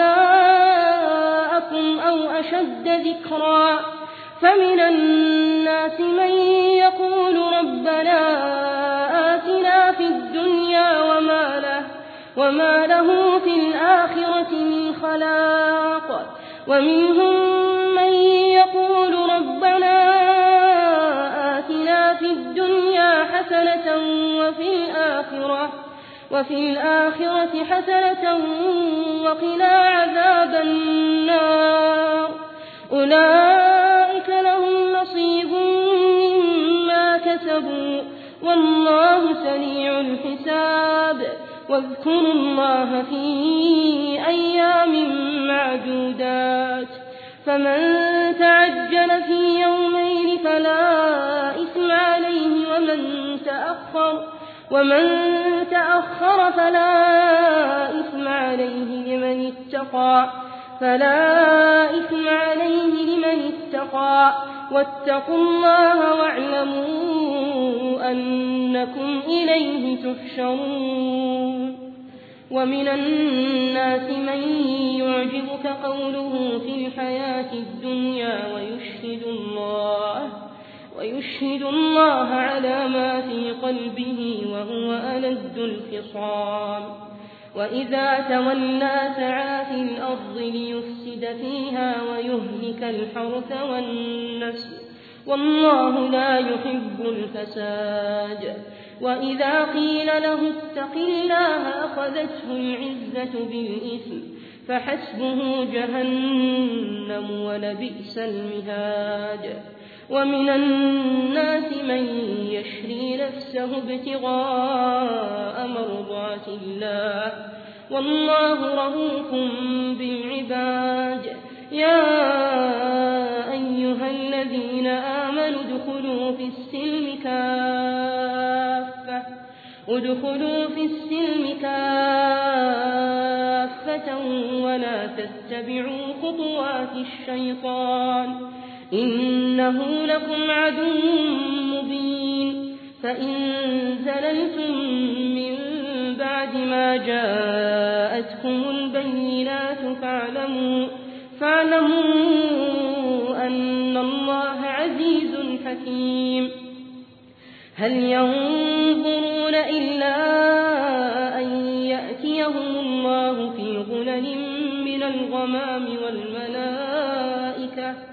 آباءكم أو أشد ذكرا فمن الناس من يقول ربنا آتنا في الدنيا وما له, وما له في الآخرة من خلاق ومنهم من يقول ربنا آتنا في الدنيا حسنة وفي الآخرة وفي الآخرة حسنة وقنا عذاب النار أولئك اكتسبوا والله سريع الحساب واذكروا الله في أيام معدودات فمن تعجل في يومين فلا إثم عليه ومن تأخر ومن تأخر فلا إثم عليه لمن اتقى فلا إثم عليه لمن اتقى واتقوا الله واعلموا أنكم إليه تحشرون. ومن الناس من يعجبك قوله في الحياة الدنيا ويشهد الله ويشهد الله على ما في قلبه وهو ألد الخصام وإذا تولى سعى في الأرض ليفسد فيها ويهلك الحرث والنسل والله لا يحب الفساد وإذا قيل له اتق الله أخذته العزة بالإثم فحسبه جهنم ولبئس المهاد. ومن الناس من يشري نفسه ابتغاء مرضات الله والله رؤوف بالعباد. يا أيها الذين آمنوا ادخلوا في السلم كافة ادخلوا في السلم كافة ولا تتبعوا خطوات الشيطان إنه لكم عدو مبين. فإن زللتم من بعد ما جاءتكم البينات فاعلموا فاعلموا أن الله عزيز حكيم. هل ينظرون إلا أن يأتيهم الله في ظلل من الغمام والملائكة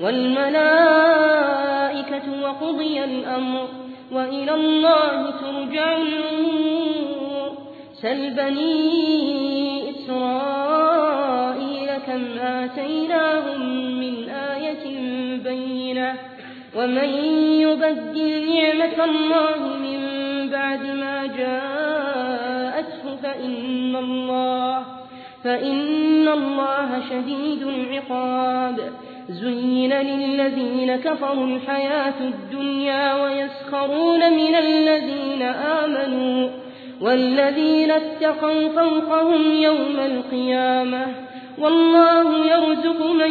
والملائكة وقضي الأمر وإلى الله ترجع الأمور. سل بني إسرائيل كم آتيناهم من آية بينة ومن يبدل نعمة الله من بعد ما جاءته فإن الله فإن الله شديد العقاب. زين للذين كفروا الحياة الدنيا ويسخرون من الذين آمنوا والذين اتقوا فوقهم يوم القيامة والله يرزق من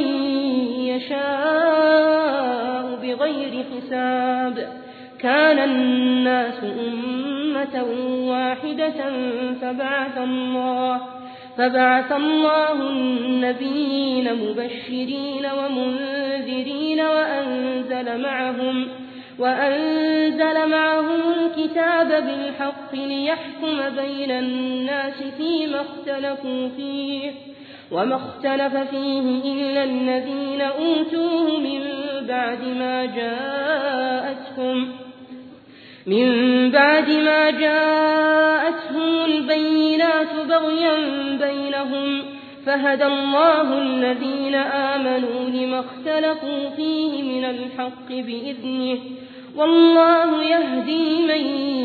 يشاء بغير حساب. كان الناس أمة واحدة فبعث الله فبعث الله النبيين مبشرين ومنذرين وأنزل معهم وأنزل معهم الكتاب بالحق ليحكم بين الناس فيما اختلفوا فيه وما اختلف فيه إلا الذين أوتوه من بعد ما جاءتهم من بعد ما جاءتهم البينات بغيا بينهم فهدى الله الذين آمنوا لما اختلفوا فيه من الحق بإذنه والله يهدي من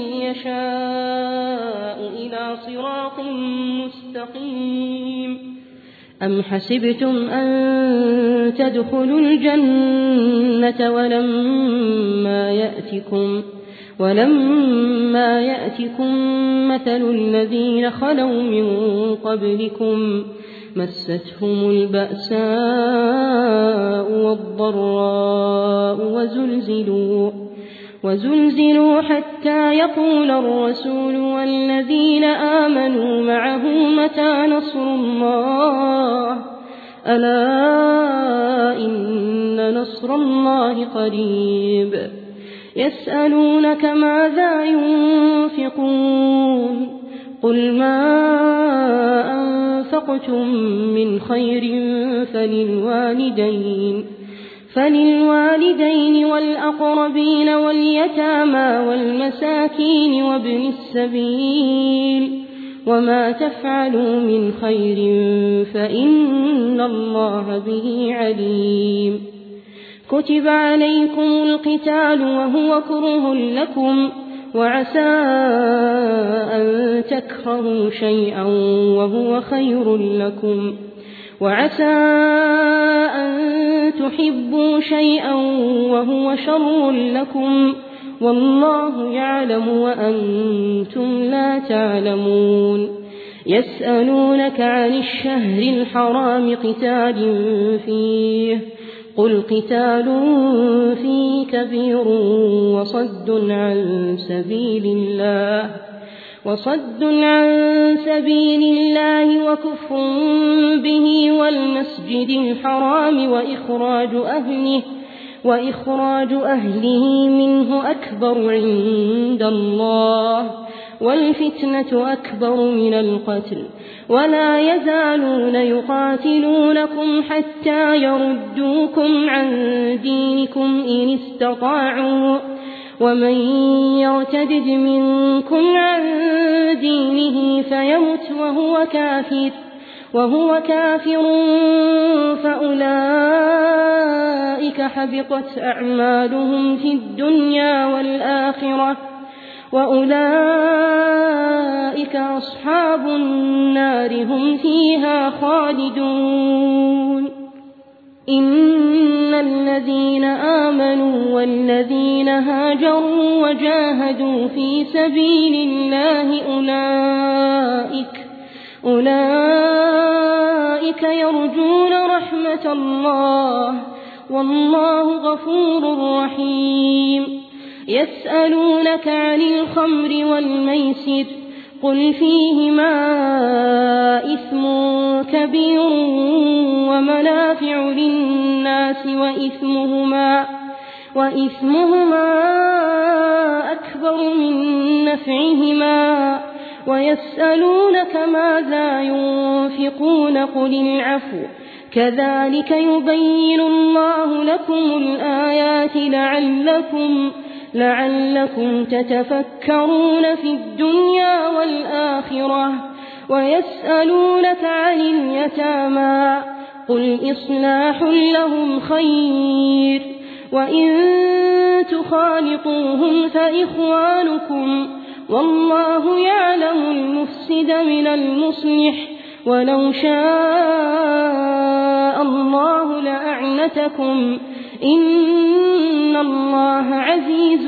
يشاء إلى صراط مستقيم. أم حسبتم أن تدخلوا الجنة ولما يأتكم ولما يأتكم مثل الذين خلوا من قبلكم مستهم البأساء والضراء وزلزلوا وزلزلوا حتى يقول الرسول والذين آمنوا معه متى نصر الله ألا إن نصر الله قريب. يسألونك ماذا ينفقون قل ما أنفقتم من خير فللوالدين فللوالدين والأقربين واليتامى والمساكين وابن السبيل وما تفعلوا من خير فإن الله به عليم. كتب عليكم القتال وهو كره لكم وعسى أن تكرهوا شيئا وهو خير لكم وعسى أن تحبوا شيئا وهو شر لكم والله يعلم وأنتم لا تعلمون يسألونك عن الشهر الحرام قتال فيه قل قتال فيه كبير وصد عن سبيل الله وصد عن سبيل الله وكفر به والمسجد الحرام وإخراج أهله وإخراج أهله منه أكبر عند الله والفتنة أكبر من القتل ولا يزالون يقاتلونكم حتى يردوكم عن دينكم إن استطاعوا ومن يرتد منكم عن دينه فيمت وهو كافر وهو كافر فأولئك حبطت أعمالهم في الدنيا والآخرة وأولئك أصحاب النار هم فيها خالدون إن الذين آمنوا والذين هاجروا وجاهدوا في سبيل الله أولئك أولئك يرجون رحمة الله والله غفور رحيم يسألونك عن الخمر والميسر قل فيهما إثم كبير ومنافع للناس وإثمهما, وإثمهما أكبر من نفعهما ويسألونك ماذا ينفقون قل العفو كذلك يبين الله لكم الآيات لعلكم لعلكم تتفكرون في الدنيا والآخرة ويسألونك عن اليتامى قل إصلاح لهم خير وإن تخالطوهم فإخوانكم والله يعلم المفسد من المصلح ولو شاء الله لأعنتكم إن الله عزيز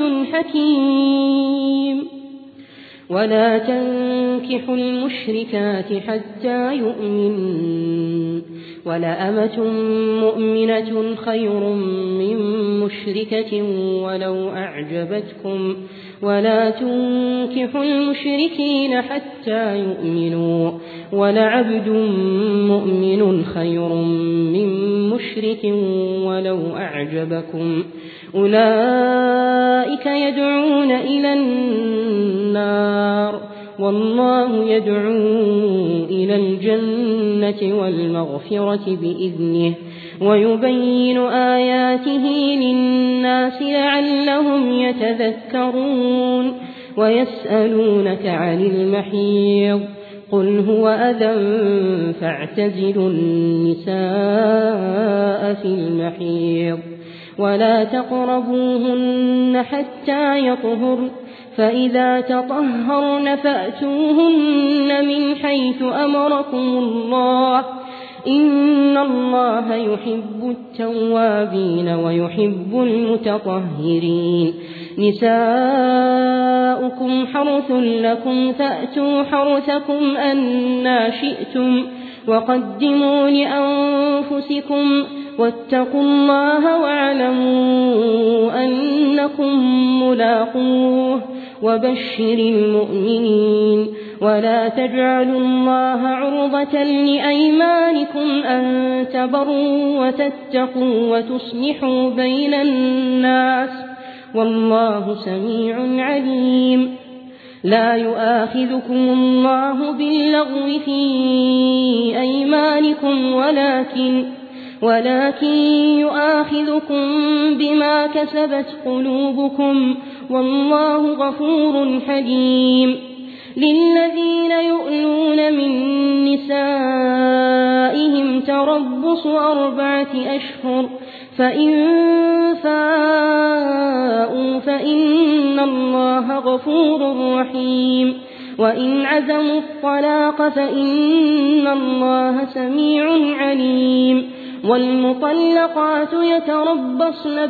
حكيم ولا تنكحوا المشركات حتى يؤمنوا ولأمة مؤمنة خير من مشركة ولو أعجبتكم ولا تنكحوا المشركين حتى يؤمنوا ولعبد مؤمن خير من مشرك ولو أعجبكم أولئك يدعون إلى النار والله يدعو إلى الجنة والمغفرة بإذنه ويبين آياته للناس لعلهم يتذكرون ويسألونك عن المحيض قل هو أذى فاعتزلوا النساء في المحيض ولا تقربوهن حتى يطهرن فإذا تطهرن فأتوهن من حيث أمركم الله إن الله يحب التوابين ويحب المتطهرين نساؤكم حرث لكم فأتوا حرثكم أنى شئتم وقدموا لأنفسكم واتقوا الله واعلموا أنكم ملاقوه وبشر المؤمنين ولا تجعلوا الله عرضة لأيمانكم أن تبروا وتتقوا وتصلحوا بين الناس والله سميع عليم لا يؤاخذكم الله باللغو في أيمانكم ولكن ولكن يؤاخذكم بما كسبت قلوبكم والله غفور حليم للذين يؤلون من نسائهم تربص أربعة أشهر فإن فاءوا فإن الله غفور رحيم وإن عزموا الطلاق فإن الله سميع عليم والمطلقات يتربصن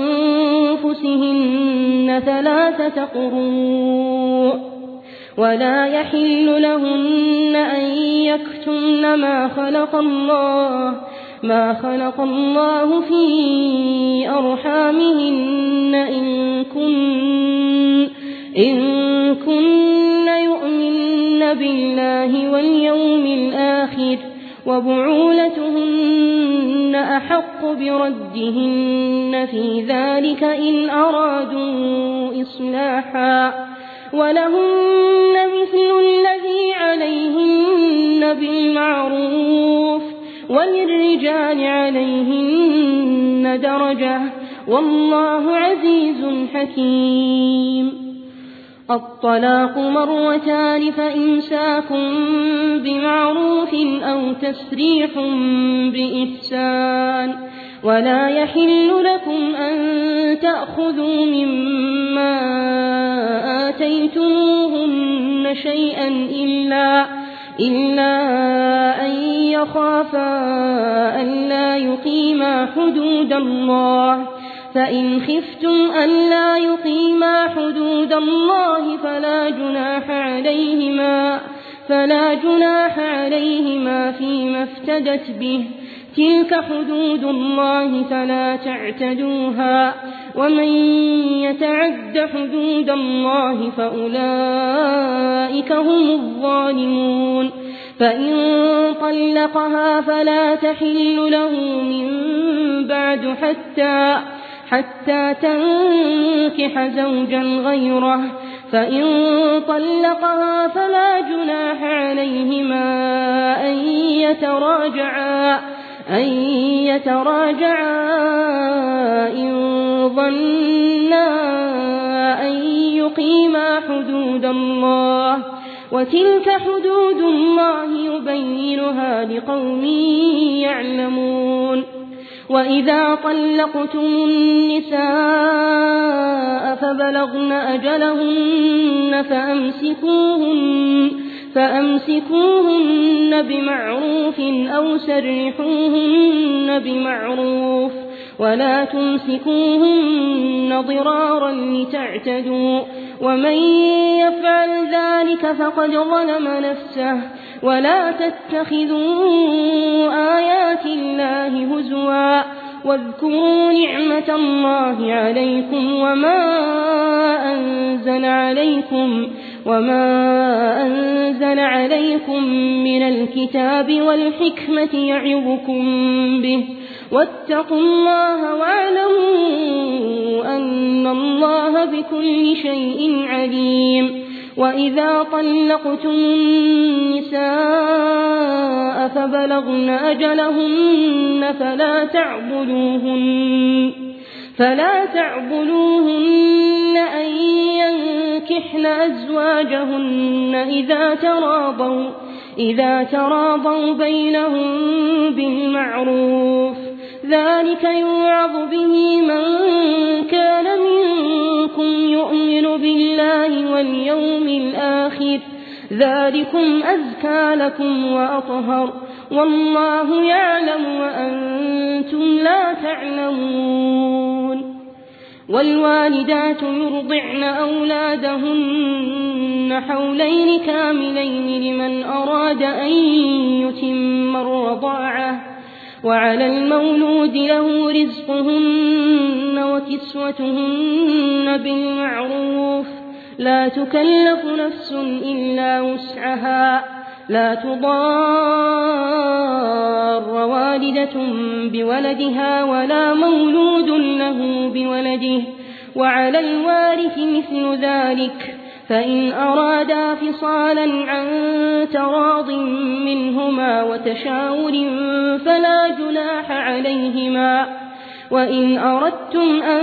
بأنفسهن ثلاثة قروء ولا يحل لهن أن يكتمن ما خلق الله ما خلق الله في أرحامهن إن كن إن كن يؤمن بالله واليوم الآخر وبعولتهن أحق بردهن في ذلك إن أرادوا إصلاحا ولهن مثل الذي عليهن بالمعروف وللرجال عليهن درجة والله عزيز حكيم. الطلاق مرتان فإمساك بمعروف أو تسريح بإحسان ولا يحل لكم أن تأخذوا مما آتيتموهن شيئا إلا, إلا أن يخافا ألا يقيما حدود الله فإن خفتم ألا يقيما حدود الله فلا جناح عليهما فلا جناح عليهما فيما افتدت به تلك حدود الله فلا تعتدوها ومن يتعد حدود الله فأولئك هم الظالمون. فإن طلقها فلا تحل له من بعد حتى حتى تنكح زوجا غيره فإن طلقها فلا جناح عليهما أن يتراجعا أن يتراجعا إن ظنا أن يقيما حدود الله وتلك حدود الله يبينها لقوم يعلمون. وإذا طلقتم النساء فبلغن أجلهن فأمسكوهن, فأمسكوهن بمعروف أو سرحوهن بمعروف ولا تمسكوهن ضرارا لتعتدوا ومن يفعل ذلك فقد ظلم نفسه ولا تتخذوا آيات الله هزوا واذكروا نعمة الله عليكم وما أنزل عليكم وما أنزل عليكم من الكتاب والحكمة يعظكم به واتقوا الله واعلموا أن الله بكل شيء عليم. وإذا طلقتم النساء فبلغن أجلهن فلا تعبدوهن فلا تعبدوهن أن ينكحن أزواجهن إذا تراضوا إذا تراضوا بينهم بالمعروف ذلك يوعظ به من كان منكم يؤمن بالله واليوم الآخر ذلكم أزكى لكم وأطهر والله يعلم وأنتم لا تعلمون. والوالدات يرضعن أولادهن حولين كاملين لمن أراد أن يتم الرضاعة وعلى المولود له رزقهن وكسوتهن بالمعروف لا تكلف نفس إلا وسعها لا تضار والدة بولدها ولا مولود له بولده وعلى الوارث مثل ذلك فإن أرادا فصالا عن تراض منهما وتشاور فلا جناح عليهما. وإن أردتم أن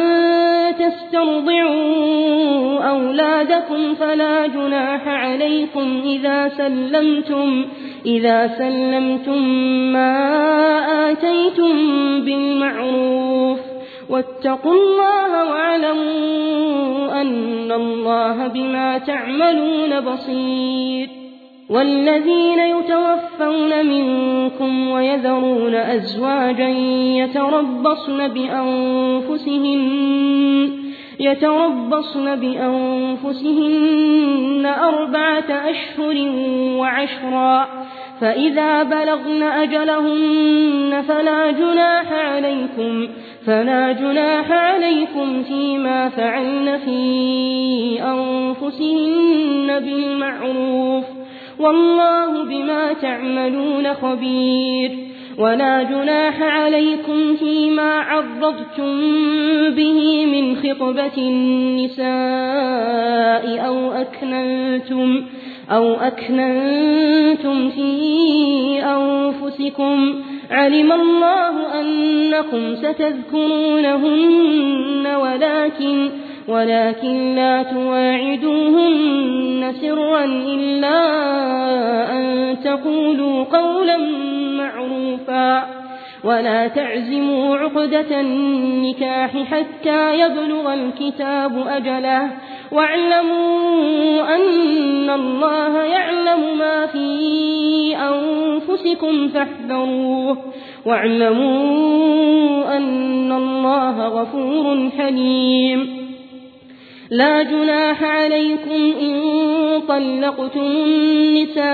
تسترضعوا أولادكم فلا جناح عليكم إذا سلمتم إذا سلمتم ما آتيتم بالمعروف واتقوا الله واعلموا أن الله بما تعملون بصير. والذين يتوفون منكم ويذرون أزواجا يتربصن بأنفسهن يتربصن بأنفسهن أربعة أشهر وعشرا، فإذا بلغن أجلهن فلا جناح عليكم فلا جناح عليكم فيما فعلن في أنفسهن بالمعروف، والله بما تعملون خبير. ولا جناح عليكم فيما عرضتم به من خطبة النساء أو أكننتم أو أكننتم في أنفسكم، علم الله أنكم ستذكرونهن ولكن ولكن لا تواعدوهن سرا إلا أن تقولوا قولا معروفا، ولا تعزموا عقدة النكاح حتى يبلغ الكتاب أجله، واعلموا أن الله يعلم ما في أنفسكم فاحذروه، واعلموا أن الله غفور حليم. لا جناح عليكم إن طلقتم النساء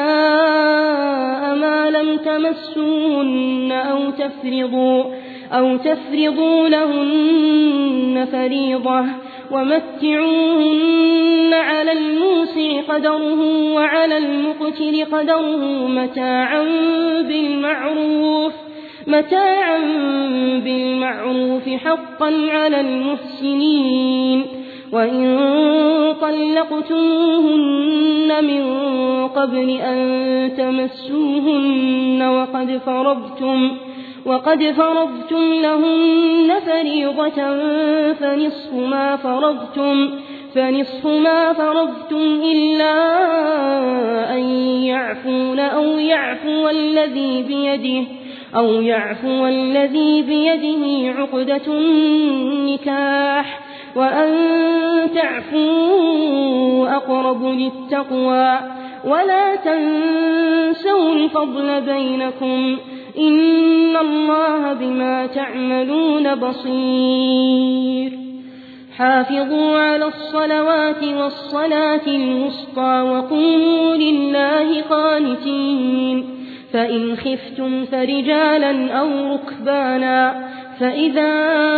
ما لم تمسوهن أو تفرضوا, أو تفرضوا لهن فريضة، ومتعوهن على الموسع قدره وعلى المقتر قدره متاعا بالمعروف متاعا بالمعروف حقا على المحسنين. وإن طلقتموهن من قبل أن تمسوهن وقد فرضتم وقد فرضتم لهن فريضة فنصف ما فرضتم فنصف ما فرضتم إلا أن يعفون أو يعفو الذي بيده أو يعفو الذي بيده عقدة النكاح، وأن تعفوا أقرب للتقوى، ولا تنسوا الفضل بينكم، إن الله بما تعملون بصير. حافظوا على الصلوات والصلاة الوسطى وقوموا لله قانتين، فإن خفتم فرجالا أو ركبانا، فإذا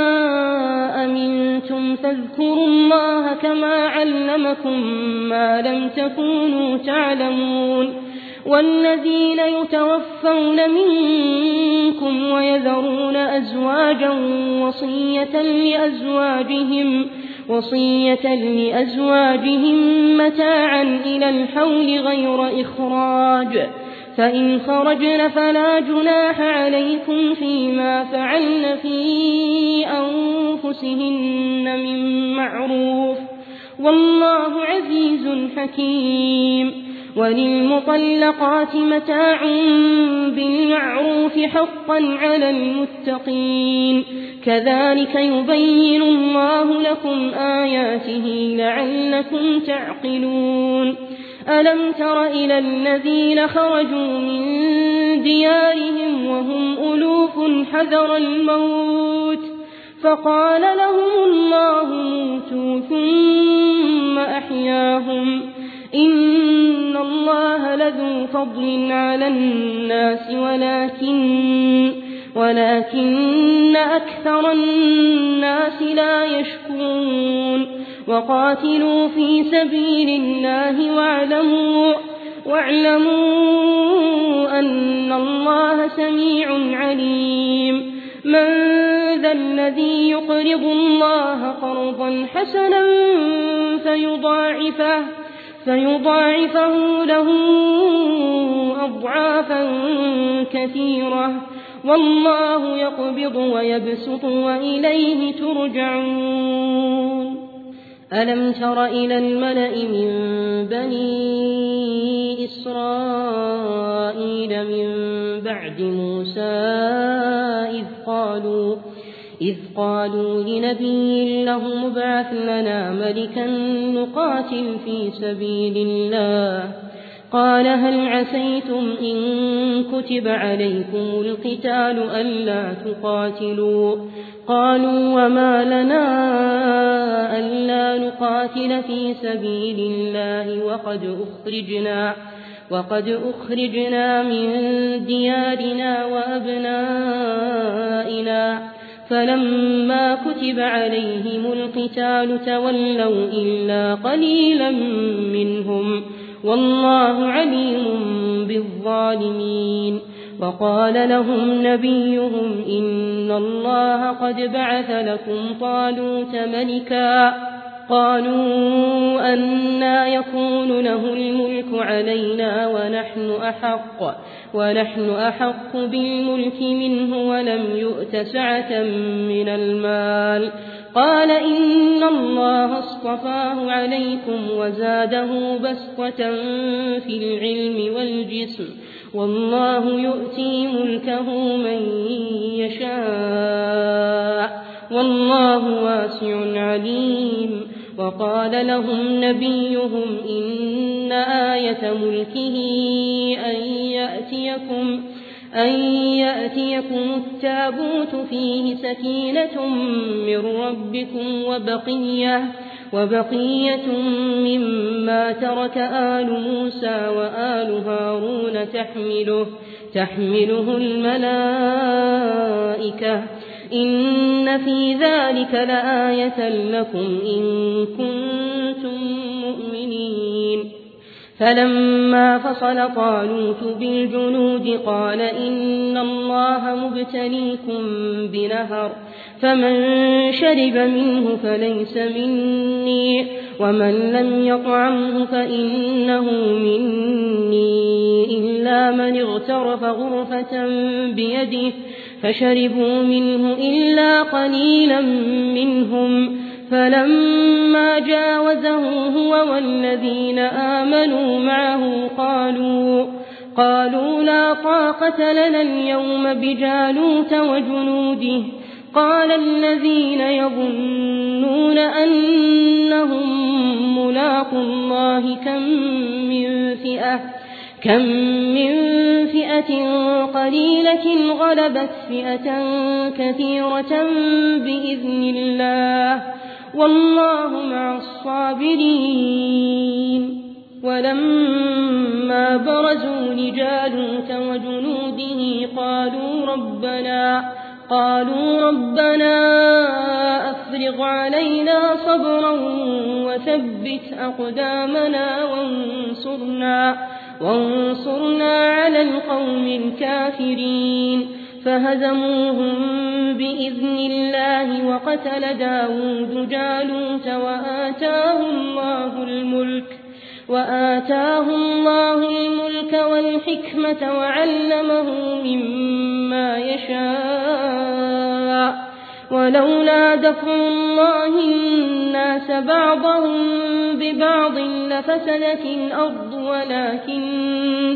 أمنتم فاذكروا الله كما علمكم ما لم تكونوا تعلمون. والذين يتوفون منكم ويذرون أزواجا وصية لأزواجهم وصية لأزواجهم متاعا إلى الحول غير إخراج، فإن خرجن فلا جناح عليكم فيما فعلن في أنفسهن من معروف، والله عزيز حكيم. وللمطلقات متاع بالمعروف حقا على المتقين، كذلك يبين الله لكم آياته لعلكم تعقلون. ألم تر إلى الذين خرجوا من ديارهم وهم ألوف حذر الموت فقال لهم الله موتوا ثم أحياهم، إن الله لذو فضل على الناس ولكن, ولكن أكثر الناس لا يشكرون. وقاتلوا في سبيل الله واعلموا, واعلموا أن الله سميع عليم. من ذا الذي يقرض الله قرضا حسنا فيضاعفه, فيضاعفه له أضعافا كثيرة، والله يقبض ويبسط وإليه ترجعون. ألم تر إلى الملأ من بني إسرائيل من بعد موسى إذ قالوا إذ قالوا لنبي له ابعث لنا ملكا نقاتل في سبيل الله قال هل عسيتم إن كتب عليكم القتال ألا تقاتلوا قالوا وما لنا ألا نقاتل في سبيل الله وقد أخرجنا وقد أخرجنا من ديارنا وأبنائنا فلما كتب عليهم القتال تولوا إلا قليلا منهم والله عليم بالظالمين وقال لهم نبيهم إن الله قد بعث لكم طالوت ملكا قالوا أنى يكون له الملك علينا ونحن أحق ونحن أحق بالملك منه ولم يؤت سعة من المال قال إن الله اصطفاه عليكم وزاده بسطة في العلم والجسم والله يؤتي ملكه من يشاء والله واسع عليم وقال لهم نبيهم إن آية ملكه أن يأتيكم أن يأتيكم التابوت فيه سكينة من ربكم وبقية وبقية مما ترك آل موسى وآل هارون تحمله تحمله الملائكة إن في ذلك لآية لكم إن كنتم مؤمنين فلما فصل طالوت بالجنود قال إن الله مبتليكم بنهر فمن شرب منه فليس مني ومن لم يطعمه فإنه مني إلا من اغترف غرفة بيده فشربوا منه إلا قليلا منهم فلما جاوزه هو والذين آمنوا معه قالوا قالوا لا طاقة لنا اليوم بجالوت وجنوده قال الذين يظنون أنهم ملاقوا الله كم من فئة كم من فئة قليلة غلبت فئة كثيرة بإذن الله والله مع الصابرين ولما برزوا لجالوت وجنوده قالوا ربنا قالوا ربنا أفرغ علينا صبرا وثبت أقدامنا وانصرنا وانصرنا على القوم الكافرين فهزموهم بإذن الله وقتل داود جالوت وآتاه الله الملك وآتاه الله الملك والحكمة وعلمه مما يشاء ولولا دفع الله الناس بعضهم ببعض لفسدت الأرض ولكن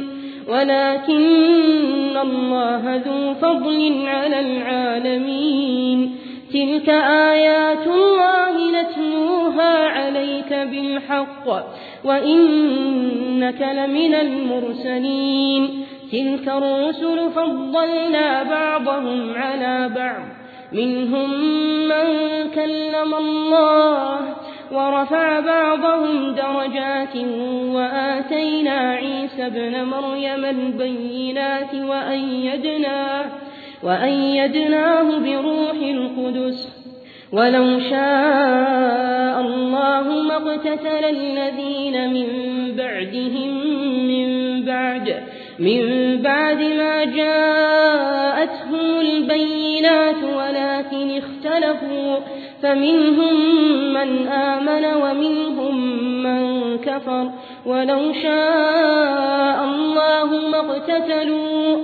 ولكن الله ذو فضل على العالمين تلك آيات الله نتلوها عليك بالحق وإنك لمن المرسلين تلك الرسل فضلنا بعضهم على بعض منهم من كلم الله ورفع بعضهم درجات وآتينا عيسى ابن مريم البينات وأيدناه, وأيدناه بروح القدس ولو شاء الله ما اقتتل الذين من بعدهم من بعد من بعد ما جاءتهم البينات ولكن اختلفوا فمنهم من آمن ومنهم من كفر ولو شاء الله ما اقتتلوا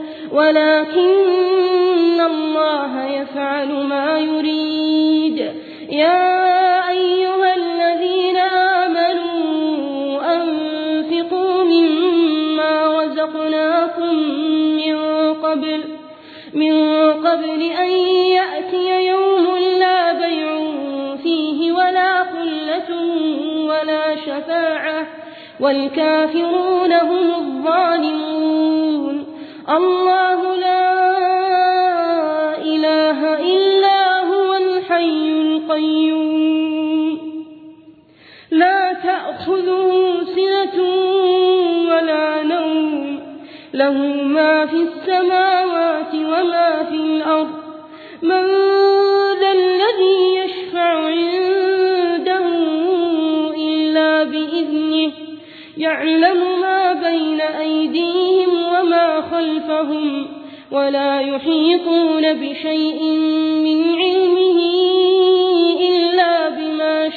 ولكن الله يفعل ما يريد يا أيها الذين آمنوا أنفقوا مما رزقناكم من قبل من قبل أن يأتي يوم شفاعة والكافرون هم الظالمون. الله لا إله إلا هو الحي القيوم لا تأخذه سنة ولا نوم له ما في السماوات وما في الأرض. من ذا الذي يشفع عنده إلا بإذنه يعلم ما بين أيديهم وما خلفهم ولا يحيطون بشيء من علمه إلا بما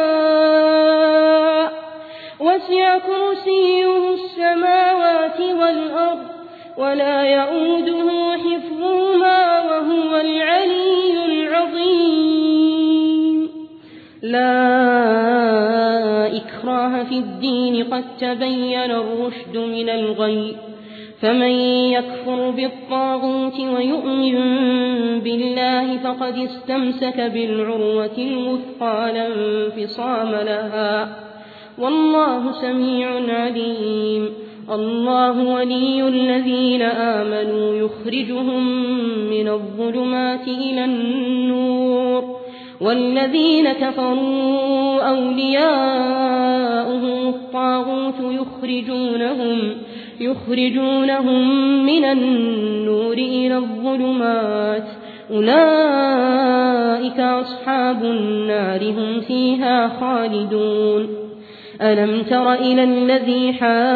شاء. وسع كرسيه السماوات والأرض ولا يؤوده حفظهما وهو العلي العظيم. لا إكراه في الدين قد تبين الرشد من الغي. فمن يكفر بالطاغوت ويؤمن بالله فقد استمسك بالعروة الوثقى لا انفصام لها والله سميع عليم. الله ولي الذين آمنوا يخرجهم من الظلمات إلى النور والذين كفروا أولياؤهم الطاغوت يخرجونهم يخرجونهم من النور إلى الظلمات أولئك أصحاب النار هم فيها خالدون. ألم تر إلى الذي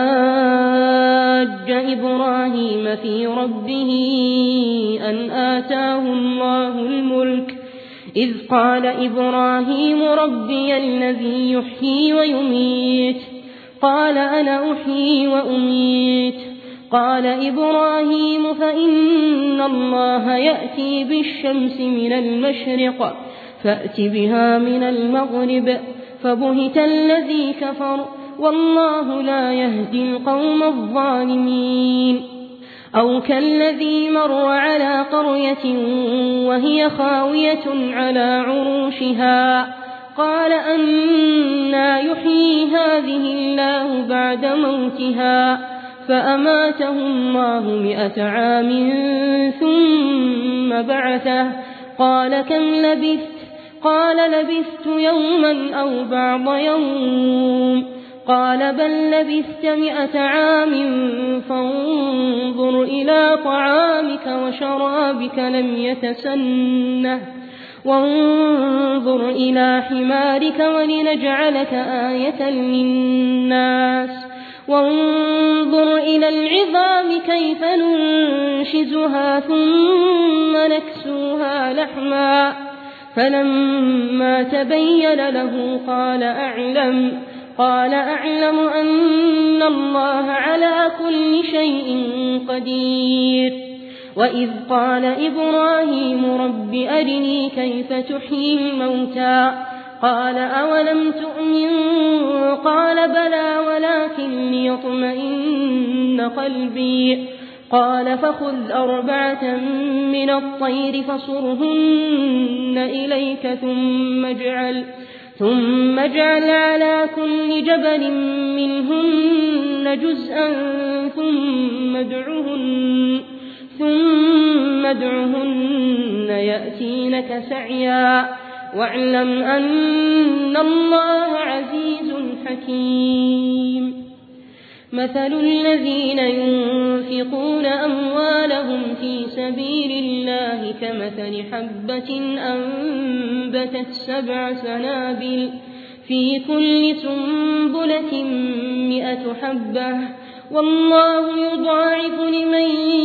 حاج إبراهيم في ربه أن آتاه الله الملك إذ قال إبراهيم ربي الذي يحيي ويميت قال أنا أحيي وأميت قال إبراهيم فإن الله يأتي بالشمس من المشرق فأت بها من المغرب فبهت الذي كفر والله لا يهدي القوم الظالمين. أو كالذي مر على قرية وهي خاوية على عروشها قال أنى يحيي هذه الله بعد موتها فأماته الله مئة عام ثم بعثه قال كم لبثت قال لبثت يوما أو بعض يوم قال بل لبثت مئة عام فانظر إلى طعامك وشرابك لم يتسنه وانظر إلى حمارك ولنجعلك آية للناس وانظر إلى العظام كيف ننشزها ثم نكسوها لحما فلما تبين له قال أعلم قال أعلم أن الله على كل شيء قدير. وإذ قال إبراهيم رب أرني كيف تحيي الموتى قال أولم تؤمن قال بلى ولكن ليطمئن قلبي قال فخذ أربعة من الطير فصرهن إليك ثم اجعل ثم اجعل على كل جبل منهن جزءا ثم ادعهن ثم ادعهن يأتينك سعيا واعلم أن الله عزيز حكيم. مثل الذين ينفقون أموالهم في سبيل الله كمثل حبة أنبتت سبع سنابل في كل سنبلة مئة حبة والله يضاعف لمن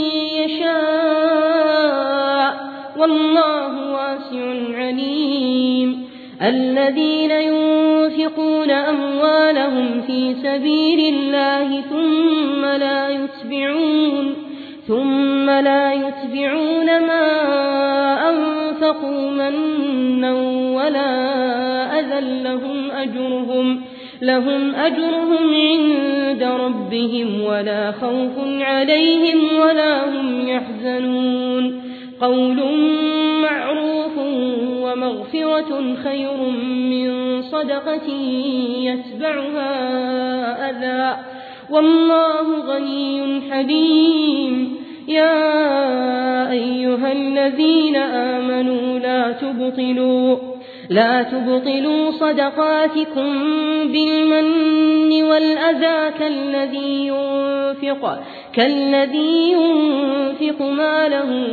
يشاء والله واسع عليم. الذين ينفقون أموالهم في سبيل الله ثم لا يتبعون ثم لا يتبعون ما أنفقوا منا ولا أذى لهم أجرهم لهم أجرهم عند ربهم ولا خوف عليهم ولا هم يحزنون. قول معروف ومغفرة خير من صدقة يتبعها أذى والله غني حليم. يا أيها الذين آمنوا لا تبطلوا لا تبطلوا صدقاتكم بالمن والأذى كالذي ينفق كالذي ينفق ماله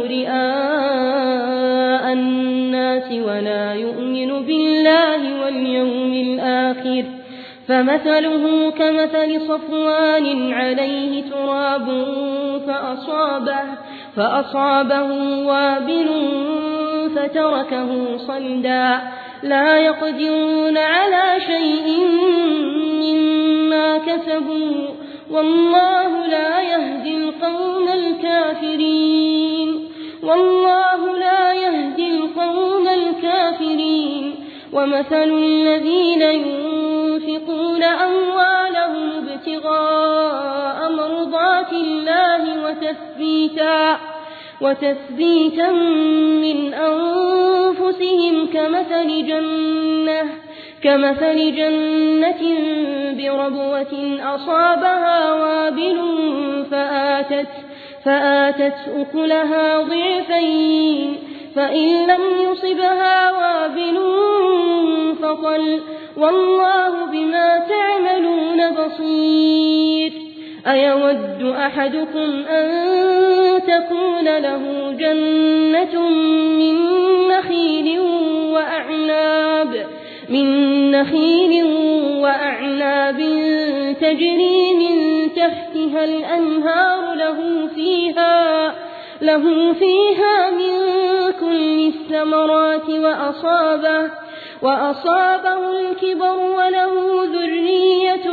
رئاء الناس ولا يؤمن بالله واليوم الآخر فمثله كمثل صفوان عليه تراب فأصابه, فأصابه وابل فتركه صلدا لا يقدرون على شيء مما كسبوا والله لا يهدي القوم الكافرين والله لا يهدي القوم الكافرين. ومثل الذين ينفقون أموالهم ابتغاء مرضات الله وتثبيتا وتثبيتا من أنفسهم كمثل جنة كمثل جنة بربوة أصابها وابل فآتت فآتت أكلها ضعفين فإن لم يصبها وابل فطل والله بما تعملون بصير. أيود أحدكم أن تكون له جنة من نخيل وأعناب من نخيل وأعناب تجري من تحتها الأنهار له فيها له فيها من كل الثمرات وأصابه وأصابه الكبر وله ذرية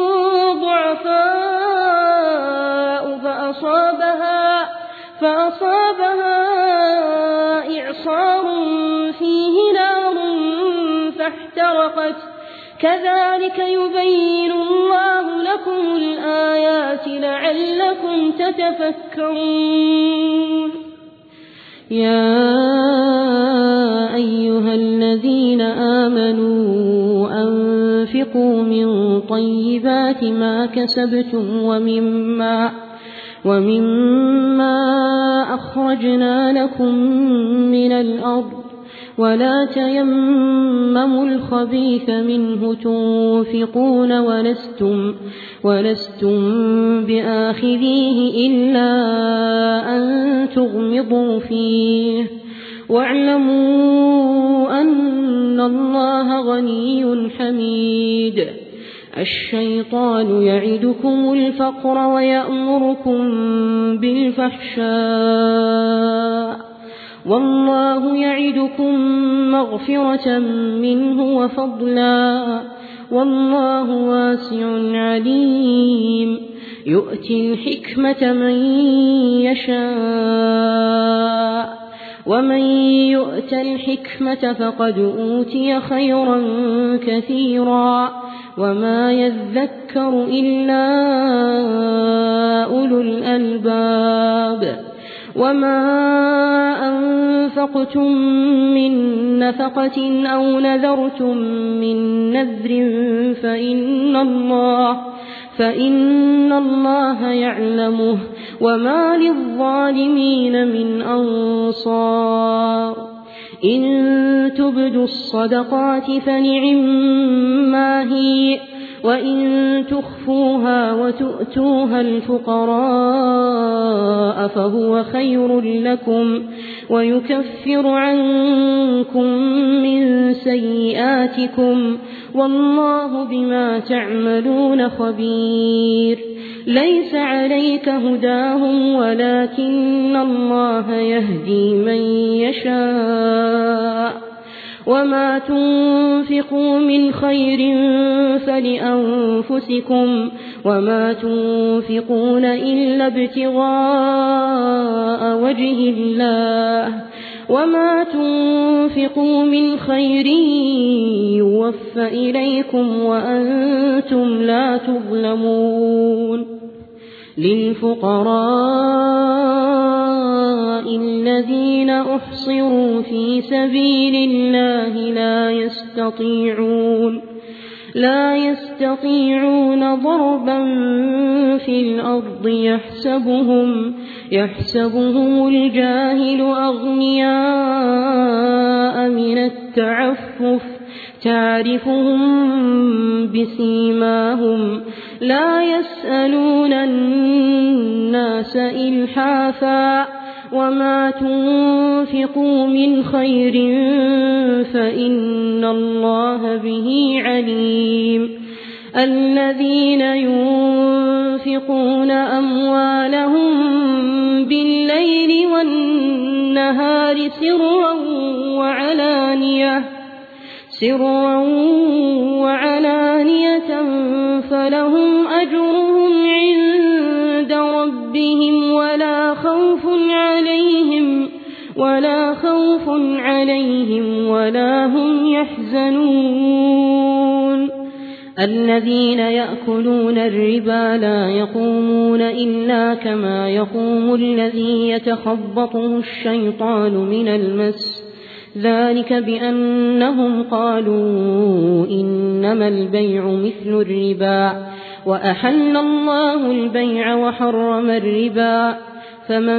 ضعفاء فأصابها فأصابها إعصار فيه نار فاحترقت كذلك يبين الله لكم الآيات لعلكم تتفكرون. يا أيها الذين آمنوا أنفقوا من طيبات ما كسبتم ومما ومما أخرجنا لكم من الأرض ولا تيمموا الخبيث منه تنفقون ولستم, ولستم بآخذيه إلا أن تغمضوا فيه واعلموا أن الله غني حميد. الشيطان يعدكم الفقر ويأمركم بالفحشاء والله يعدكم مغفرة منه وفضلا والله واسع عليم. يؤتي الحكمة من يشاء ومن يؤت الحكمة فقد أوتي خيرا كثيرا وما يذكر إلا أولو الألباب. وما أنفقتم من نفقة أو نذرتم من نذر فإن الله, فإن الله يعلمه وما للظالمين من أنصار. إن تبدوا الصدقات فنعما هي وإن تخفوها وتؤتوها الفقراء فهو خير لكم ويكفر عنكم من سيئاتكم والله بما تعملون خبير. ليس عليك هداهم ولكن الله يهدي من يشاء وما تنفقوا من خير فلأنفسكم وما تنفقون إلا ابتغاء وجه الله وما تنفقوا من خير يوفى إليكم وأنتم لا تظلمون. للفقراء الذين أحصروا في سبيل الله لا يستطيعون لا يستطيعون ضربا في الأرض يحسبهم يحسبهم الجاهل أغنياء من التعفف تعرفهم بسيماهم لا يسألون الناس إلحافا وما تنفقوا من خير فإن الله به عليم الذين ينفقون أموالهم بالليل والنهار سرا وعلانية سرا وعلانية فلهم أجرهم عند ربهم ولا خوف عليهم ولا خوف عليهم ولا هم يحزنون الذين يأكلون الربا لا يقومون إلا كما يقوم الذي يتخبطه الشيطان من المس ذلك بأنهم قالوا إنما البيع مثل الربا وأحل الله البيع وحرم الربا فمن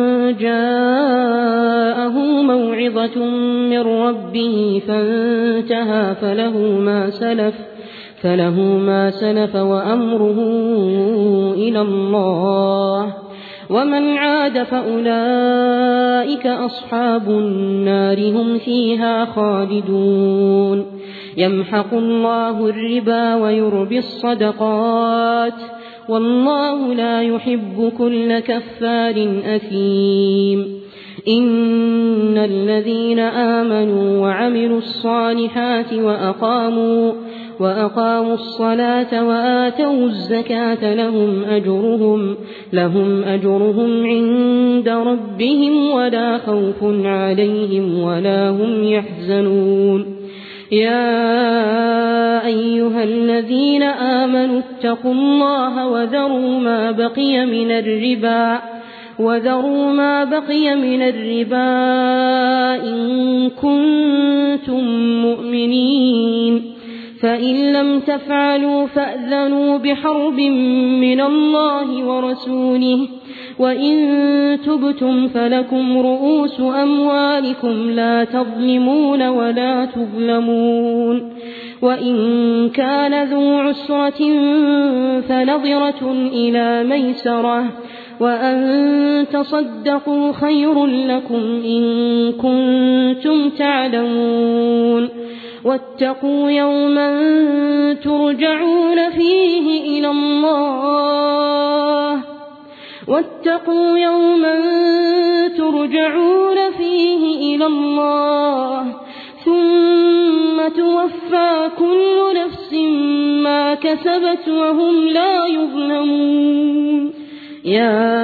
جاءه موعظة من ربه فانتهى فله ما سلف فله ما سلف وأمره إلى الله ومن عاد فأولئك أصحاب النار هم فيها خالدون يمحق الله الربا ويربي الصدقات والله لا يحب كل كفار أثيم إن الذين آمنوا وعملوا الصالحات وأقاموا وأقاموا الصلاة وآتوا الزكاة لهم أجرهم لهم أجرهم عند ربهم ولا خوف عليهم ولا هم يحزنون يا أيها الذين آمنوا اتقوا الله وذروا ما بقي من الربا وذروا ما بقي من الربا إن كنتم مؤمنين فإن لم تفعلوا فأذنوا بحرب من الله ورسوله وإن تبتم فلكم رؤوس أموالكم لا تظلمون ولا تظلمون وإن كان ذو عسرة فنظرة إلى ميسرة وأن تصدقوا خير لكم إن كنتم تعلمون واتقوا يوما ترجعون فيه إلى الله واتقوا يوما ترجعون فيه إلى الله ثم توفى كل نفس ما كسبت وهم لا يظلمون يا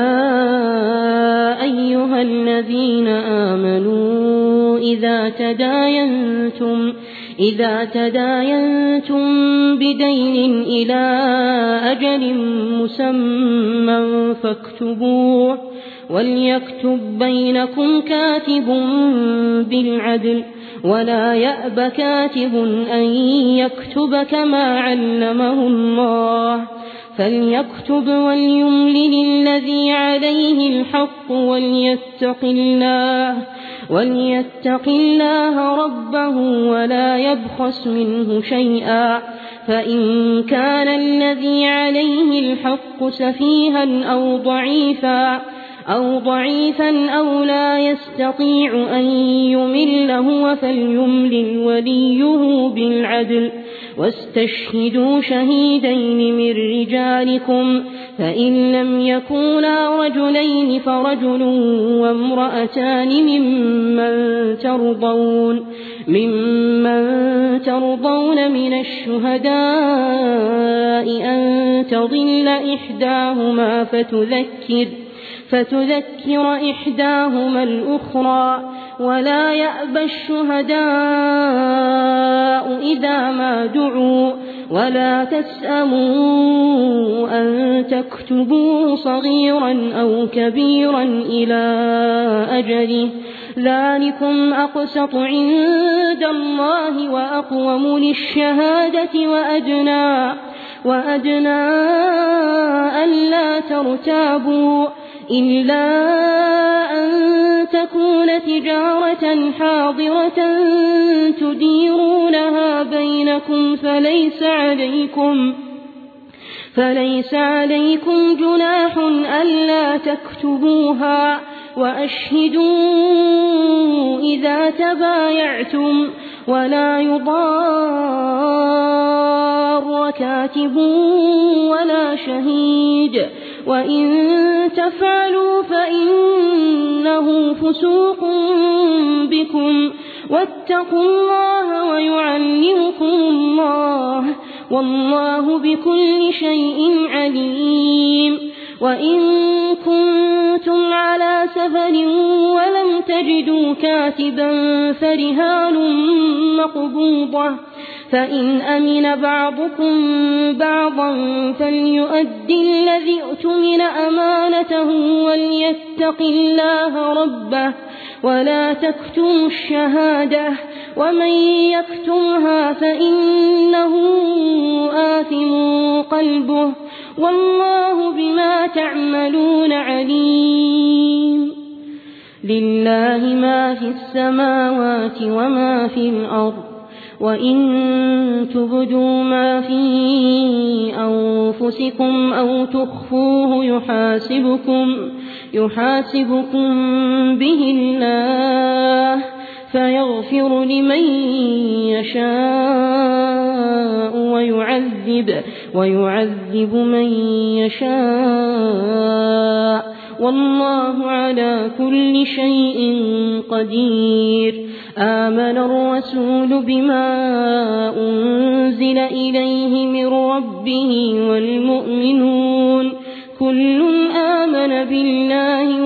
أيها الذين آمنوا إذا تداينتم إذا تداينتم بدين إلى أجل مسمى فاكتبوه وليكتب بينكم كاتب بالعدل ولا يأب كاتب أن يكتب كما علمه الله فليكتب وليملل الذي عليه الحق وليتق الله وليتق الله ربه ولا يبخس منه شيئا فإن كان الذي عليه الحق سفيها أو ضعيفا أو ضعيفا أو لا يستطيع أن يمل هو فليملل وليه بالعدل واستشهدوا شهيدين من رجالكم فإن لم يكونا رجلين فرجل وامرأتان ممن ترضون ممن ترضون من الشهداء أن تضل إحداهما فتذكر فتذكر إحداهما الأخرى ولا يأبى الشهداء إذا ما دعوا ولا تسأموا أن تكتبوا صغيرا أو كبيرا إلى أجله ذلكم أقسط عند الله وأقوم للشهادة وأدنى, وأدنى ألا ترتابوا إلا أن تكون تجارة حاضرة تديرونها بينكم فليس عليكم فليس عليكم جناح ألا تكتبوها وأشهدوا إذا تبايعتم ولا يضار كاتب ولا شهيد وإن تفعلوا فإنه فسوق بكم واتقوا الله ويعلمكم الله والله بكل شيء عليم. وإن كنتم على سفر ولم تجدوا كاتبا فرهان مقبوضة فإن أمن بعضكم بعضا فليؤدي الذي اؤتمن أمانته وليتق الله ربه ولا تكتموا الشهادة ومن يكتمها فإنه آثم قلبه والله بما تعملون عليم. لله ما في السماوات وما في الأرض وإن تبدوا ما في أنفسكم أو تخفوه يحاسبكم, يحاسبكم به الله فيغفر لمن يشاء ويعذب, ويعذب من يشاء والله على كل شيء قدير. آمن الرسول بما أنزل إليه من ربه والمؤمنون كل آمن بالله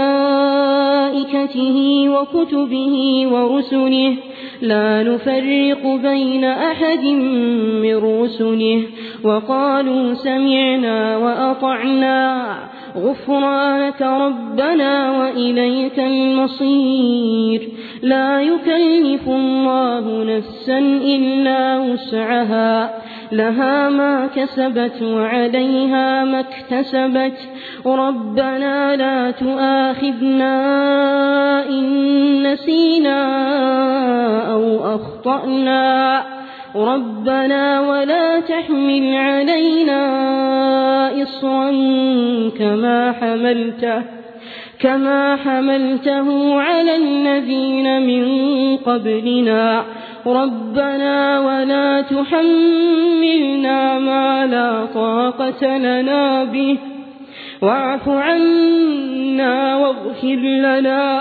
وملائكته وكتبه ورسله لا نفرق بين أحد من رسله وقالوا سمعنا وأطعنا غفرانك ربنا وإليك المصير. لا يكلف الله نفسا إلا وسعها لها ما كسبت وعليها ما اكتسبت ربنا لا تؤاخذنا إن نسينا أو أخطأنا ربنا ولا تحمل علينا إصرا كما حملته كما حملته على الذين من قبلنا ربنا ولا تحملنا ما لا طاقة لنا به واعف عنا واغفر لنا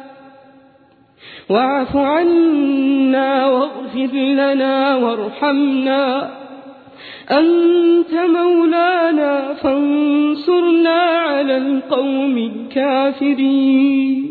واعف عنا واغفر لنا وارحمنا أنت مولانا فانصرنا على القوم الكافرين.